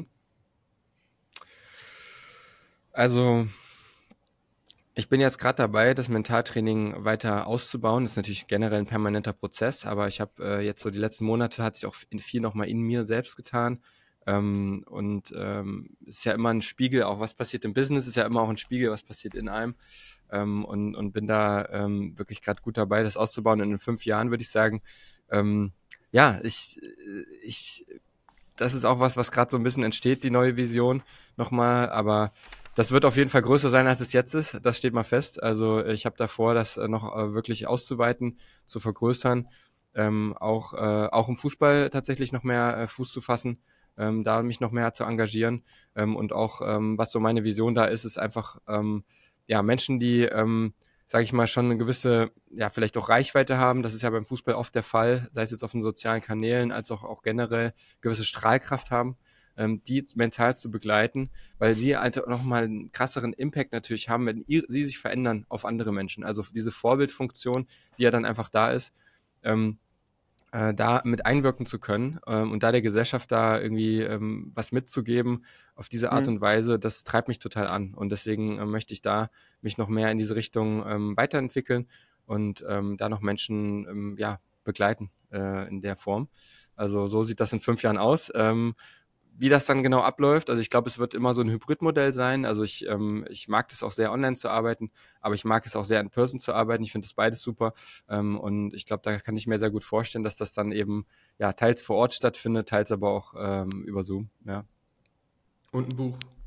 Also, ich bin jetzt gerade dabei, das Mentaltraining weiter auszubauen. Das ist natürlich generell ein permanenter Prozess, aber ich habe äh, jetzt so die letzten Monate hat sich auch in viel nochmal in mir selbst getan. Ähm, und ähm, es ist ja immer ein Spiegel, auch was passiert im Business, ist ja immer auch ein Spiegel, was passiert in einem. Ähm, und, und bin da ähm, wirklich gerade gut dabei, das auszubauen. Und in fünf Jahren würde ich sagen, ähm, ja, ich, ich, das ist auch was, was gerade so ein bisschen entsteht, die neue Vision nochmal, aber das wird auf jeden Fall größer sein, als es jetzt ist. Das steht mal fest. Also ich habe davor, das äh, noch äh, wirklich auszuweiten, zu vergrößern, ähm, auch, äh, auch im Fußball tatsächlich noch mehr äh, Fuß zu fassen, ähm, da mich noch mehr zu engagieren. Ähm, und auch, ähm, was so meine Vision da ist, ist einfach, ähm, ja, Menschen, die, ähm, sage ich mal, schon eine gewisse, ja, vielleicht auch Reichweite haben. Das ist ja beim Fußball oft der Fall, sei es jetzt auf den sozialen Kanälen, als auch, auch generell gewisse Strahlkraft haben, ähm, die mental zu begleiten, weil sie halt auch nochmal einen krasseren Impact natürlich haben, wenn ihr, sie sich verändern auf andere Menschen. Also diese Vorbildfunktion, die ja dann einfach da ist, ähm, äh, da mit einwirken zu können ähm, und da der Gesellschaft da irgendwie ähm, was mitzugeben auf diese Art Mhm. und Weise, das treibt mich total an. Und deswegen äh, möchte ich da mich noch mehr in diese Richtung ähm, weiterentwickeln und ähm, da noch Menschen ähm, ja, begleiten äh, in der Form. Also so sieht das in fünf Jahren aus. Ähm, wie das dann genau abläuft, also ich glaube, es wird immer so ein Hybridmodell sein. Also ich, ähm, ich mag das auch sehr, online zu arbeiten, aber ich mag es auch sehr, in Person zu arbeiten. Ich finde das beides super. Ähm, und ich glaube, da kann ich mir sehr gut vorstellen, dass das dann eben ja teils vor Ort stattfindet, teils aber auch ähm, über Zoom. Ja. Und ein Buch.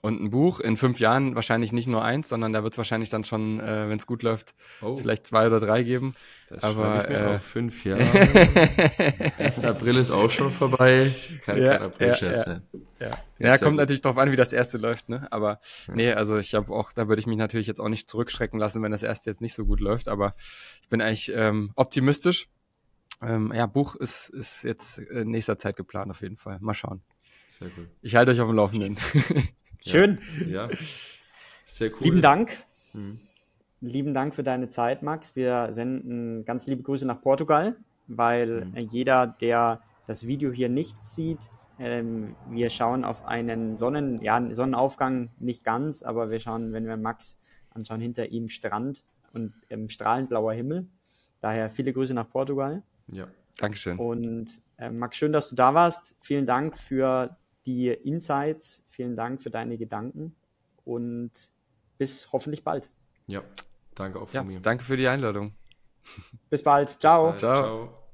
und ein Buch. In fünf Jahren wahrscheinlich nicht nur eins, sondern da wird es wahrscheinlich dann schon, äh, wenn es gut läuft, oh. vielleicht zwei oder drei geben. Das aber ich mir äh, auf fünf Jahre. erster April ist auch schon vorbei. Kann ja, kein April-Scherz ja, sein. Ja, ja. ja kommt gut. Natürlich drauf an, wie das erste läuft, ne? Aber ja. nee, also ich habe auch, da würde ich mich natürlich jetzt auch nicht zurückschrecken lassen, wenn das erste jetzt nicht so gut läuft. Aber ich bin eigentlich ähm, optimistisch. Ähm, ja, Buch ist, ist jetzt in nächster Zeit geplant auf jeden Fall. Mal schauen. Sehr gut. Ich halte euch auf dem Laufenden. Schön. Ja, ja. Sehr cool. Lieben Dank. Hm. Lieben Dank für deine Zeit, Max. Wir senden ganz liebe Grüße nach Portugal, weil hm. jeder, der das Video hier nicht sieht, ähm, wir schauen auf einen Sonnen, ja, Sonnenaufgang nicht ganz, aber wir schauen, wenn wir Max anschauen, hinter ihm Strand und ähm, strahlend blauer Himmel. Daher viele Grüße nach Portugal. Ja, Dankeschön. Und äh, Max, schön, dass du da warst. Vielen Dank für die Insights. Vielen Dank für deine Gedanken und bis hoffentlich bald. Ja, danke auch von ja, mir. Danke für die Einladung. Bis bald. Ciao. Bis bald. Ciao. Ciao.